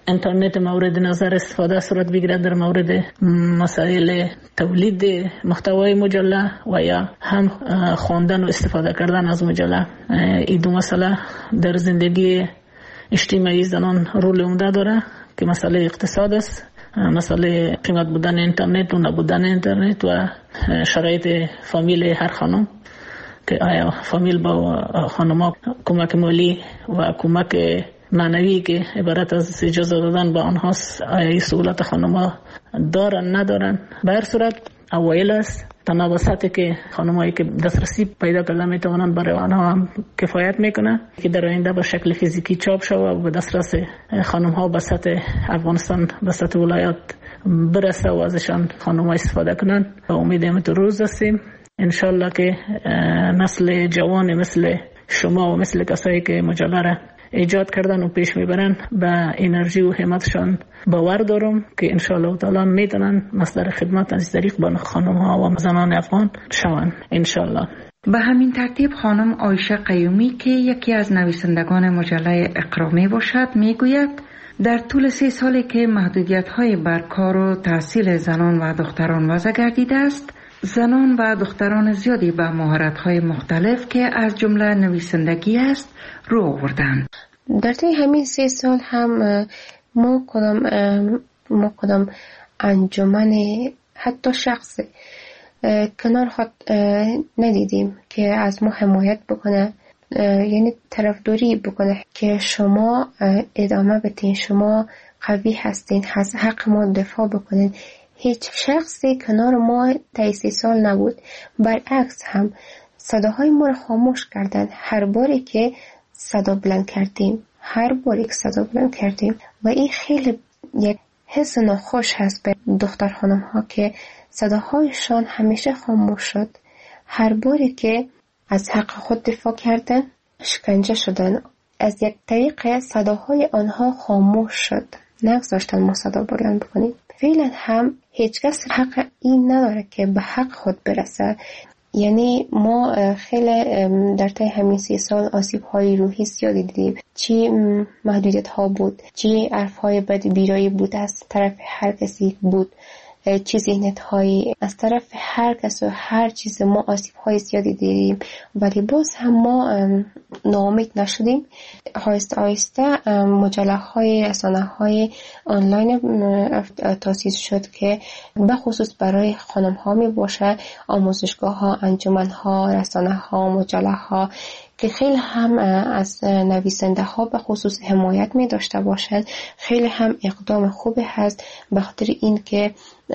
اینترنت مورد نظر استفاده صورت بگیره در مورد مسائل تولید محتوای مجله و یا هم خواندن و استفاده کردن از مجله. این دو مسئله در زندگی اجتماعی زنان رول عمده داره که مسئله اقتصاد است، مسئله قیمت بودن اینترنت و نبودن اینترنت و شرایط فامیل هر خانم که آیا فامیل با خانم‌ها کمک مالی و کمک معنوی که عبارت از اجازه دادن به آنهاست، آیا این سهولت خانم‌ها دارن ندارن؟ به هر صورت اوایل است، تنوعاتی که خانمایی که دسترسی پیدا کردن میتونن برای آنها هم کفایت میکنه که در آینده به شکل فیزیکی چاپ شود و به دسترس خانم‌ها به سطح افغانستان به سطح ولایات برسه و ازشان خانم‌ها استفاده کنن. و امیدیم تو روز هستیم انشالله که نسل جوان مثل شما و مثل کسایی که مجله را ایجاد کردن و پیش میبرن به انرژی و همتشان باور دارم که انشالله تعالی میتونن مصدر خدمت از طریق به خانم ها و زنان افغان شوند انشالله. به همین ترتیب خانم عایشه قیومی که یکی از نویسندگان مجله اقرا می باشد میگوید در طول سه سالی که محدودیت های بر کار و تحصیل زنان و دختران وضع گردیده است، زنان و دختران زیادی به مهارت‌های مختلف که از جمله نویسندگی است رو آوردند. در طی همین سه سال هم ما کدام ما کدام انجمن حتی شخص کنار خود ندیدیم که از ما حمایت بکنه، یعنی طرفداری بکنه که شما ادامه بدین، شما قوی هستین، از حق ما دفاع بکنین. هیچ شخصی کنار ما طی سی سال نبود. برعکس هم صداهای ما رو خاموش کردن. هر باری که صدا بلند کردیم هر باری که صدا بلند کردیم و این خیلی یک حس ناخوش هست به دختر خانم ها که صداهایشان همیشه خاموش شد. هر باری که از حق خود دفاع کردن شکنجه شدن. از یک طریق صداهای آنها خاموش شد، نگذاشتن ما صدا بلند بکنیم. فعلا هم هیچ کس حق این نداره که به حق خود برسه. یعنی ما خیلی در طی همین سی سال آسیب های روحی زیادی دیدیم. چی محدودیت ها بود، چی حرف های بد بیرایی بود از طرف هر کسی بود، چی ذهنیت هایی از طرف هر کس و هر چیز. ما آسیب های زیادی دیدیم ولی باز هم ما ناامید نشدیم. آهسته آهسته مجله های رسانه های آنلاین تاسیس شد که به خصوص برای خانم ها می باشه، آموزشگاه ها، انجمن ها، رسانه ها، مجله ها که خیلی هم از نویسنده ها به خصوص حمایت می داشته باشند. خیلی هم اقدام خوبی هست به خاطر این که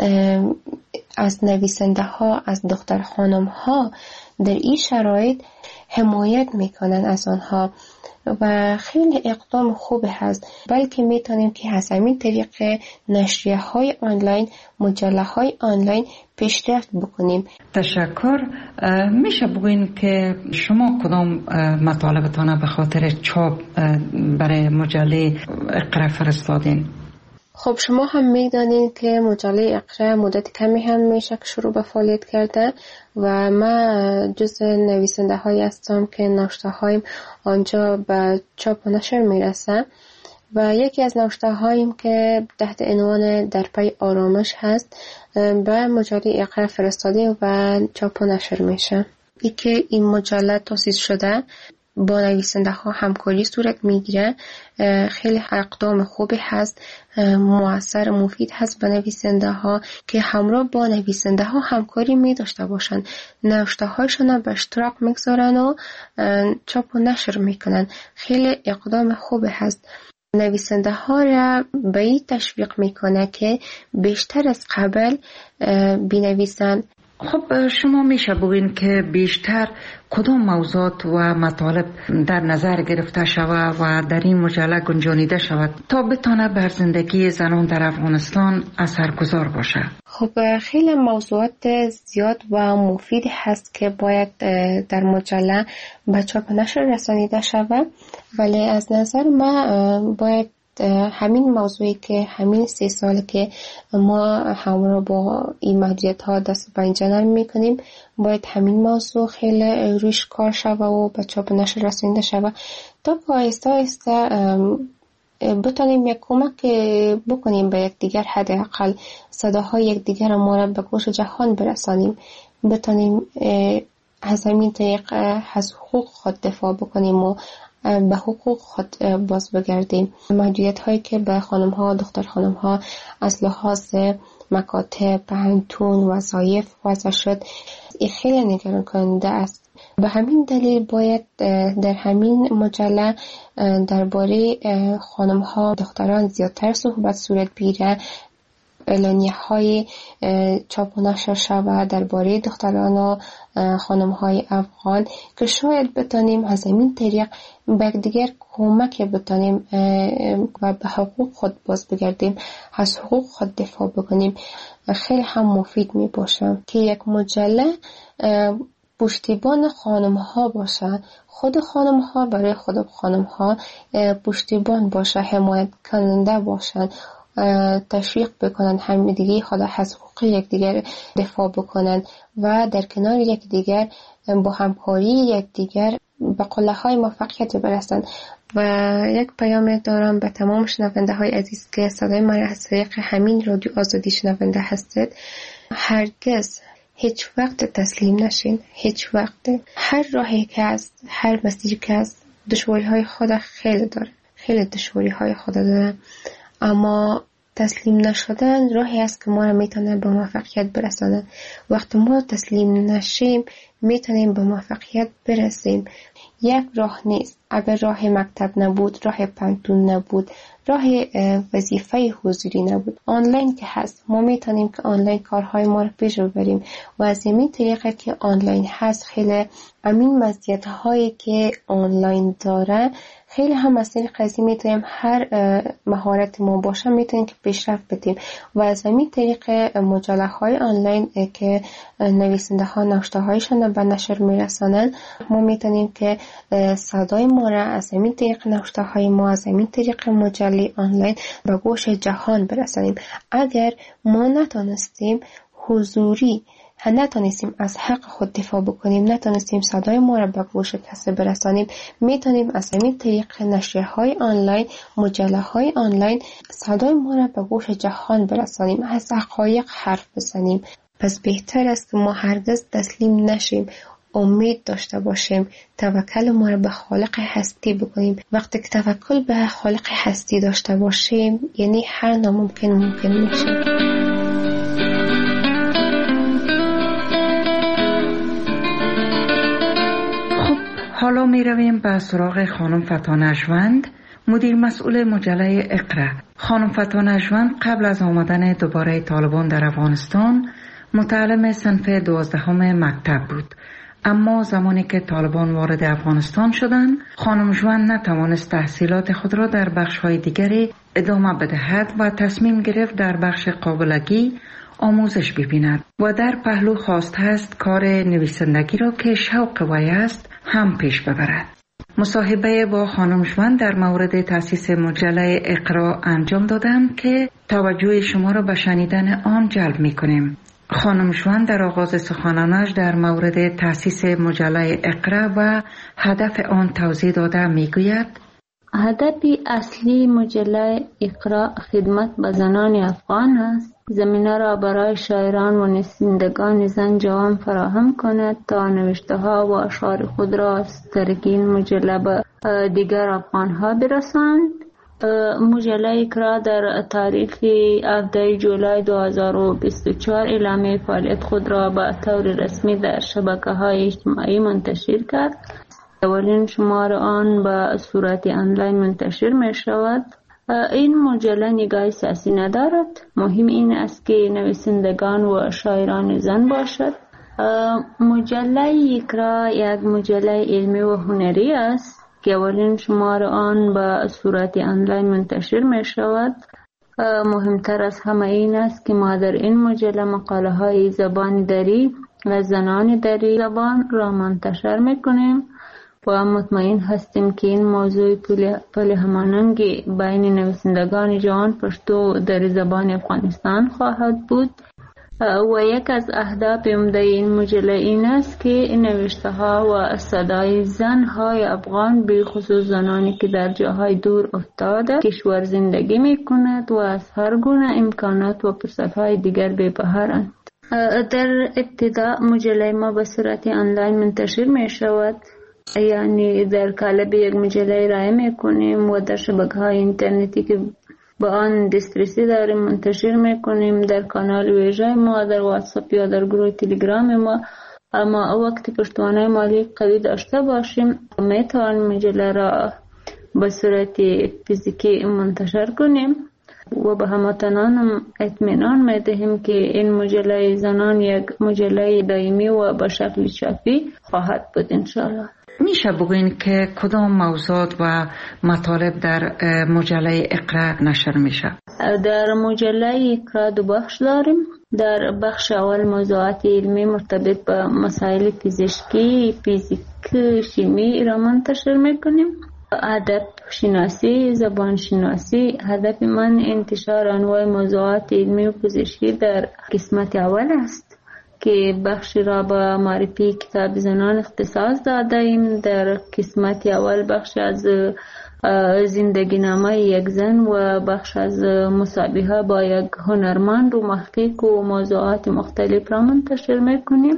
از نویسنده ها، از دختر خانم ها در این شرایط حمایت میکنن از آنها و خیلی اقدام خوبی هست. بلکه میتونیم که از همین طریق نشریه های آنلاین، مجله های آنلاین پیشرفت بکنیم. تشکر. میشه بگوین که شما کدام مطالبتان به خاطر چاپ برای مجله اقرا فرستادین؟ خب شما هم میدانید که مجله اقرا مدت کمی هم میشه که شروع به فعالیت کرده و من جز نویسنده هایی هستم که نوشته هایم آنجا به چاپ و نشر میرسه و یکی از نوشته هایم که تحت عنوان در پی آرامش هست به مجله اقرا فرستاده و چاپ و نشر میشه. ای که این مجله تاسیس شده با نویسنده ها همکاری صورت میگیره. خیلی اقدام خوبی هست، مؤثر مفید هست به نویسنده ها که همراه با نویسنده ها همکاری می داشته باشن، نوشته هایشون به اشتراک میگذارن و چاپ و نشر میکنن. خیلی اقدام خوبی هست. نویسنده ها را به این تشویق میکنه که بیشتر از قبل بنویسن. خب شما میشه بگوین که بیشتر کدام موضوعات و مطالب در نظر گرفته شود و در این مجله گنجانیده شود تا بتانه بر زندگی زنان در افغانستان اثرگذار باشه؟ خب خیلی موضوعات زیاد و مفید هست که باید در مجله به چاپ و نشر رسانیده شود، ولی از نظر من باید همین موضوعی که همین سه سال که ما همراه با این محدودیت ها دست به اینجا نرم میکنیم باید همین موضوع خیلی روش کار شود و به چاپ و نشر رسانیده شود تا که آهسته آهسته بتانیم یک کمک بکنیم به یکدیگر، حداقل صداهای یکدیگر ما را به گوش جهان برسانیم، بتانیم از همین طریق از حقوق خود دفاع بکنیم و به حقوق خود باز بگردیم. محدودیت هایی که به خانم ها دختر خانم ها از لحاظ مکاتب، پهنتون، وظایف وضع شد، این خیلی نگران کننده است. به همین دلیل باید در همین مجله درباره خانم ها دختران زیادتر صحبت صورت بگیره، اعلانیه های چاپ و نشر شود درباره دختران و خانم های افغان که شاید بتانیم از همین طریق به دیگر کمک بتانیم و به حقوق خود باز بگردیم، از حقوق خود دفاع بکنیم. خیلی هم مفید می باشه که یک مجله پشتیبان خانم ها باشه، خود خانم ها برای خود خانم ها پشتیبان باشه، حمایت کننده باشن، تشویق بکنن همدیگه خود از حقوق یکدیگر دفاع بکنن و در کنار یکدیگر با همکاری یکدیگر به قله های موفقیت برسن. و یک پیام دارم به تمام شنونده های عزیز که صدای من از طریق همین رادیو آزادی شنونده هستید، هرگز هیچ وقت تسلیم نشین، هیچ وقت. هر راهی که است، هر مسیری که است، دشواری های خود خیلی داره، خیلی دشواری های خود داره، اما تسلیم نشدن راهی است که ما را میتونه به موفقیت برسانه. وقتی ما تسلیم نشیم میتونیم به موفقیت برسیم. یک راه نیست. اگر راه مکتب نبود، راه پانتون نبود، راه وظیفه حضوری نبود، آنلاین که هست، ما میتونیم که آنلاین کارهای ما رو پیش ببریم و از این طریقه که آنلاین هست خیلی همین مزیت هایی که آنلاین داره خیلی هم از این قضیه میتونیم هر مهارت ما باشه میتونیم که پیشرفت بدیم و از همین طریق مجله های آنلاین که نویسنده ها نوشته هایشان به نشر میرسانن، ما میتونیم که صدای ما را از همین طریق نوشته های ما، از همین طریق مجله آنلاین به گوش جهان برسانیم. اگر ما نتونستیم حضوری نتونستیم از حق خود دفاع بکنیم، نتونستیم صدای ما را به گوش کسی برسانیم، میتونیم از همین طریق نشریه‌های آنلاین، مجله‌های آنلاین صدای ما را به گوش جهان برسانیم، از حقایق حرف بزنیم. پس بهتر است که ما هرگز تسلیم نشیم، امید داشته باشیم، توکل ما را به خالق هستی بکنیم. وقتی که توکل به خالق هستی داشته باشیم یعنی هر ناممکن ممکن میشه. حالا می رویم به سراغ خانم فتا نجوند، مدیر مسئول مجله اقرا. خانم فتا نجوند قبل از آمدن دوباره طالبان در افغانستان متعلم صنف دوازدهم مکتب بود، اما زمانی که طالبان وارد افغانستان شدند خانم جوند نتوانست تحصیلات خود را در بخش‌های دیگری ادامه بدهد و تصمیم گرفت در بخش قابلگی آموزش ببیند و در پهلو خواست است کار نویسندگی را که شوق وی است هم پیش ببرد. مصاحبه با خانم جوند در مورد تأسیس مجله اقرا انجام دادم که توجه شما را به شنیدن آن جلب می کنیم. خانم جوند در آغاز سخنانش در مورد تأسیس مجله اقرا و هدف آن توضیح داده می گوید: هدف اصلی مجله اقرا خدمت به زنان افغان است، زمینه را برای شاعران و نویسندگان زن جوان فراهم کند تا نوشته ها و اشعار خود را از طریق این مجله به دیگر افغان ها برساند. مجله اقرا در تاریخ هفدهم جولای دو هزار و بیست و چهار اعلامیه فعالیت خود را به طور رسمی در شبکه‌های اجتماعی منتشر کرد. اولین شماره آن به صورت آنلاین منتشر می شود. این مجله نگاه سیاسی ندارد. مهم این است که نویسندگان و شاعران زن باشد. مجله اقرا یک مجله علمی و هنری است که اولین شماره آن به صورت آنلاین منتشر می شود. مهمتر از همه این است که ما در این مجله مقاله های زبان دری و زنان دری زبان را منتشر می کنیم و مطمئن هستیم که این موضوع پل همانند بین نویسندگان جوان پشتو در زبان افغانستان خواهد بود. و یک از اهداف عمده این مجله این است که نوشته ها و صدای زن های افغان به خصوص زنانی که در جاهای دور افتاده کشور زندگی می کند و از هر گونه امکانات و فرصت های دیگر بی بهرند. در ابتدا مجله ما به صورت آنلاین منتشر می شود، یعنی در قالب یک مجله ارائه می کنیم و در شبکه‌های اینترنتی که با آن دسترسی داریم منتشر می کنیم، در کانال ویژه ما، در واتساپ یا در گروه تلگرام ما. اما وقتی پشتوانه مالی قوی داشته باشیم می توانیم مجله را به صورت فیزیکی منتشر کنیم و به هموطنان اطمینان می دهیم که این مجله زنان یک مجله دائمی و به شکل چاپی خواهد بود انشاءالله. میشه بگوین که کدام موضوعات و مطالب در مجله اقرا نشر میشه؟ در مجله اقرا دو بخش داریم. در بخش اول موضوعات علمی مرتبط با مسائل پزشکی، فیزیک، شیمی را منتشر میکنیم. ادب شناسی، زبان شناسی. هدف من انتشار انواع موضوعات علمی و پزشکی در قسمت اول است که بخش را با معرفی کتاب زنان اختصاص داده ایم. در قسمت اول بخش از زندگی نامه یک زن و بخش از مصاحبه با یک هنرمند و محقق و موضوعات مختلف را منتشر میکنیم.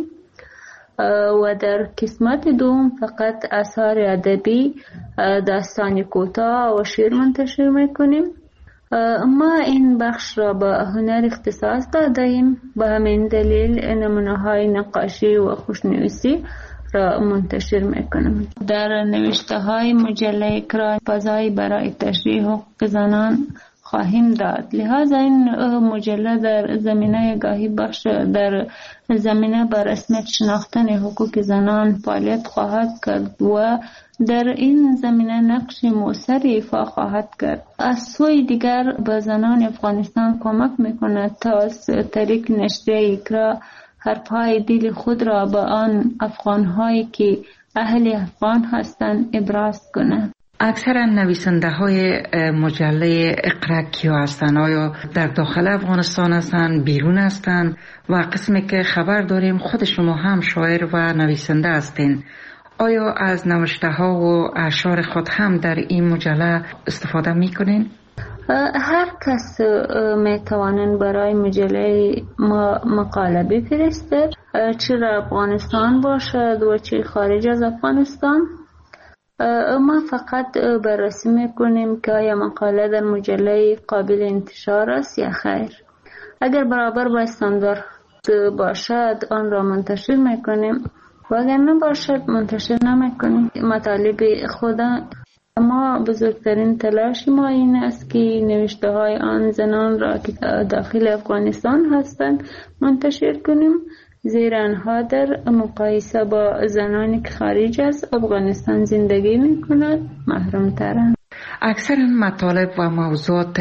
و در قسمت دوم فقط آثار ادبی، داستان کوتاه و شعر منتشر میکنیم. ما این بخش را به هنر اختصاص دادیم، به همین دلیل نمونه های نقاشی و خوشنویسی را منتشر میکنیم. در نوشته های مجله اقرا فضایی برای تشریح حقوق زنان خواهیم داد. لحاظا این مجله در زمینه گاهی بخش در زمینه بر رسمیت شناختن حقوق زنان فعالیت خواهد کرد و در این زمینه نقش مؤثری ایفا خواهد کرد. از سوی دیگر به زنان افغانستان کمک میکند تا از طریق نشریه اقرا حرفهای دل خود را به آن افغانهایی که اهل افغان هستند ابراز کنند. اکثر نویسنده های مجله اقرا کیا هستند؟ آیا در داخل افغانستان هستند، بیرون هستند؟ و قسمی که خبر داریم خود شما هم شاعر و نویسنده هستین، آیا از نوشته ها و اشعار خود هم در این مجله استفاده میکنین؟ هر کس میتوانند برای مجله ما مقاله بفرسته، چه در افغانستان باشد و چه خارج از افغانستان. ما فقط بررسی میکنیم که آیا مقاله در مجله قابل انتشار است یا خیر. اگر برابر با استاندارد باشد آن را منتشر میکنیم و اگر نباشد منتشر نمیکنیم. مطالب خدا ما بزرگترین تلاش ما این است که نوشته های آن زنان را که داخل افغانستان هستند منتشر کنیم، زیرا آنها در مقایسه با زنانی که خارج از افغانستان زندگی میکنند محروم ترند. اکثر مطالب و موضوعات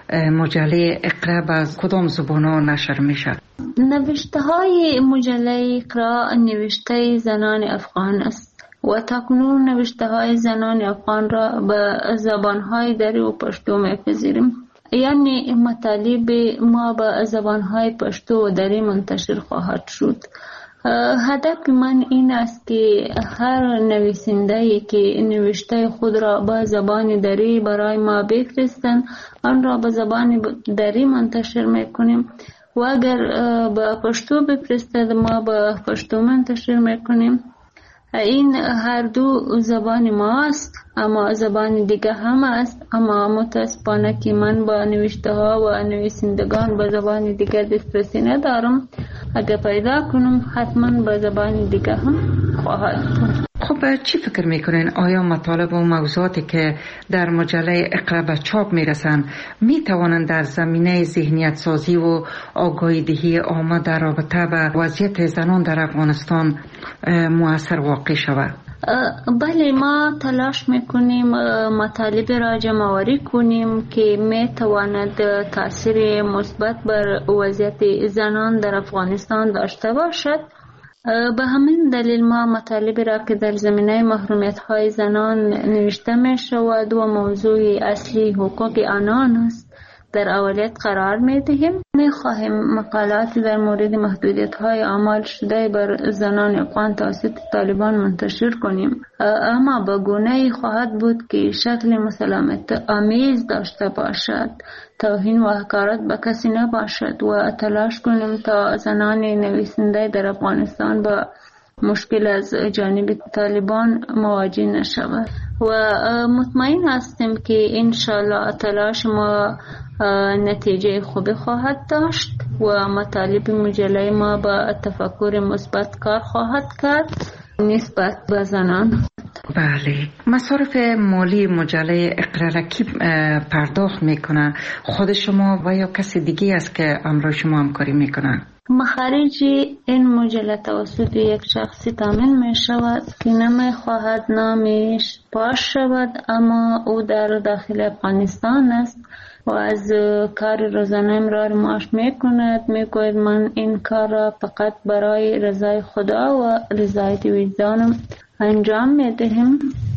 مجله اقرا از کدام زبان‌ها نشر میشه؟ نوشته های مجله اقرا نوشته زنان افغان است و تاکنون نوشته های زنان افغان را به زبان های دری و پشتو میپذیریم، یعنی مطالب ما به زبان های پشتو و دری منتشر خواهد شد. هدف من این است که هر نویسنده که نوشته خود را به زبان دری برای ما بفرستند آن را به زبان دری منتشر میکنیم و اگر به پشتو بفرستد ما به پشتو منتشر میکنیم. این هر دو زبان ما است، اما زبان دیگه هم است. اما متاسفانه که من با نوشته ها و نویسندگان به زبان دیگه دسترسی ندارم. اگر پیدا کنم حتما به زبان دیگه هم خواهد بود. خب چی فکر میکنین؟ آیا مطالب و موضوعاتی که در مجله اقرا به چاپ میرسن میتوانند در زمینه ذهنیت سازی و آگاهی دهی عامه در رابطه به وضعیت زنان در افغانستان مؤثر واقع شود؟ بله، ما تلاش میکنیم مطالب را جمع آوری کنیم که میتواند تاثیر مثبت بر وضعیت زنان در افغانستان داشته باشد. به همین دلیل ما مطالب را که در زمینه محرومیت های زنان نوشته می شود و موضوع اصلی حقوق آنان است در اولویت قرار می دهیم. می خواهیم مقالات در مورد محدودیت های اعمال شده بر زنان افغان توسط طالبان منتشر کنیم، اما به گونه‌ای خواهد بود که شکل مسالمت آمیز داشته باشد، توهین و حقارت به کسی نباشد و تلاش کنیم تا زنان نویسنده در افغانستان با مشکل از جانب طالبان مواجه نشود و مطمئن هستیم که انشالله تلاش ما نتیجه خوبی خواهد داشت و مطالب مجله ما با تفکر مثبت کار خواهد کرد نسبت به زنان. بله، مصارف مالی مجله اقرا را کی پرداخت میکنه؟ خود شما و یا کسی دیگه است که امروز شما همکاری میکنه؟ مخارج این مجله توسط یک شخصی تامین می شود که نمی خواهد نامش پاش شود، اما او در داخل افغانستان است و از کار روزانه امرار معاش می کند. می گوید من این کار را فقط برای رضای خدا و رضایت وجدانم انجام می دهم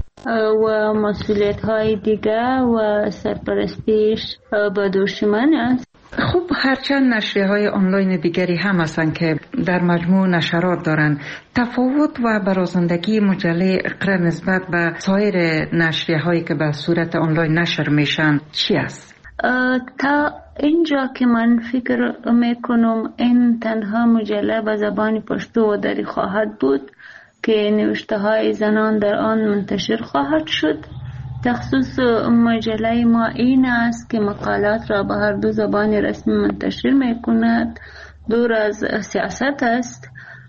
و مسئولیت های دیگر و سرپرستیش به دوش من است. خب هرچند نشریه های آنلاین دیگری هم هستند که در مجموع نشرات دارند، تفاوت و برازندگی مجله اقرا نسبت به سایر نشریه هایی که به صورت آنلاین نشر میشن چی است؟ تا اینجا که من فکر میکنم این تنها مجله به زبان پشتو و دری خواهد بود که نوشته های زنان در آن منتشر خواهد شد. تخصص مجله ما این است که مقالات را به هر دو زبان رسمی منتشر می کند. دور از سیاست است.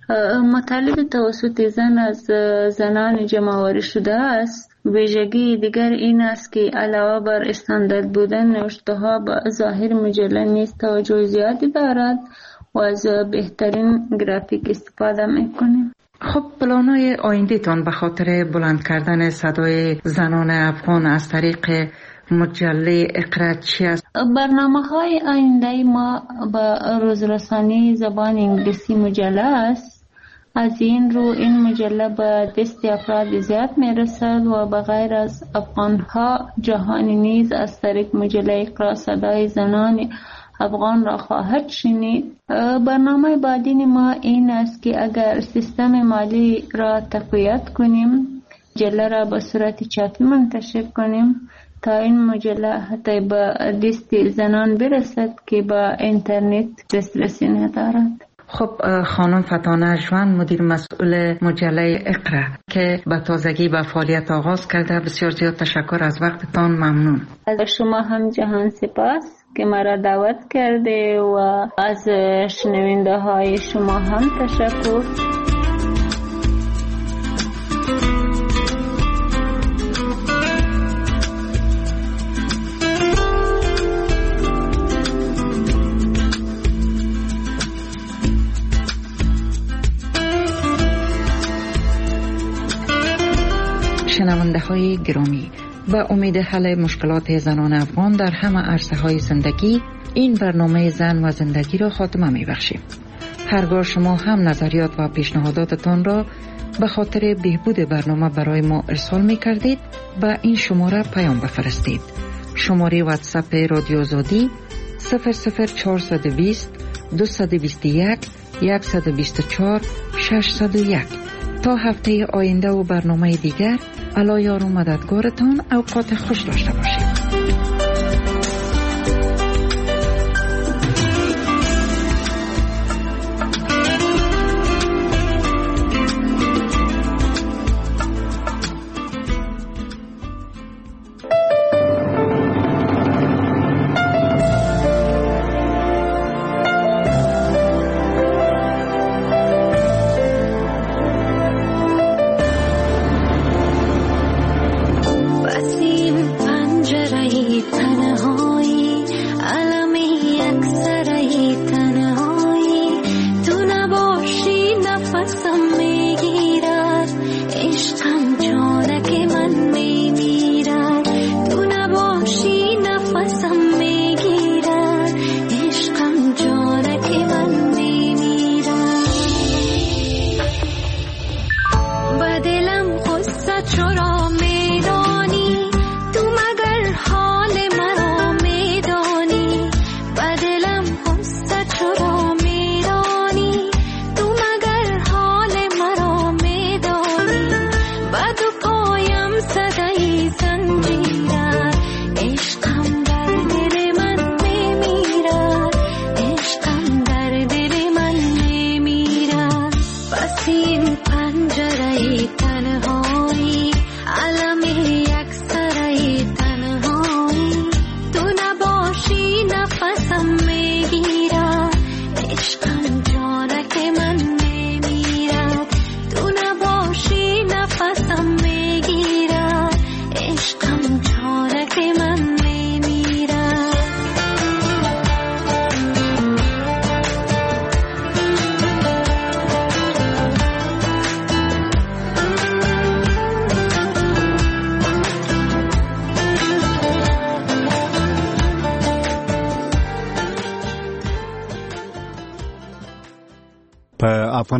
مطالب توسط زن از زنان جمع‌آوری شده است. ویژگی دیگر این است که علاوه بر استاندارد بودن نوشته ها به ظاهر مجله نیز توجه زیادی دارد و از بهترین گرافیک استفاده می کنیم. خب پلان‌های آینده تان به خاطر بلند کردن صدای زنان افغان از طریق مجله اقرا چی است؟ برنامه‌های آینده ما به روزرسانی زبان انگلیسی مجله است. از این رو این مجله به دست افراد زیاد میرسد و به غیر از افغان‌ها جهانی نیز از طریق مجله اقرا صدای زنان افغان را خواهد شنید. برنامه بعدین ما این است که اگر سیستم مالی را تقویت کنیم، مجله را به صورت چاپی منتشر کنیم تا این مجله حتی به دست زنان برسد که با اینترنت دسترسی ندارد. خب خانم فتانه جوان، مدیر مسئول مجله اقرا که به تازگی به فعالیت آغاز کرده، بسیار زیاد تشکر، از وقتتان ممنون. از شما هم جهان سپاس که مرا دعوت کرده و از شنونده های شما هم تشکر. شنونده های گرامی، به امید حل مشکلات زنان افغان در همه عرصه های زندگی، این برنامه زن و زندگی را خاتمه می بخشیم. هرگاه شما هم نظریات و پیشنهاداتتان را به خاطر بهبود برنامه برای ما ارسال می کردید، به این شماره پیام بفرستید. شماره واتساپ رادیو آزادی صفر صفر چهارصد و بیست دویست و بیست و یک صد و بیست و چهار ششصد و یک. تا هفته آینده و برنامه دیگر، الله یار و مددگارتان. اوقات خوش داشته باشید.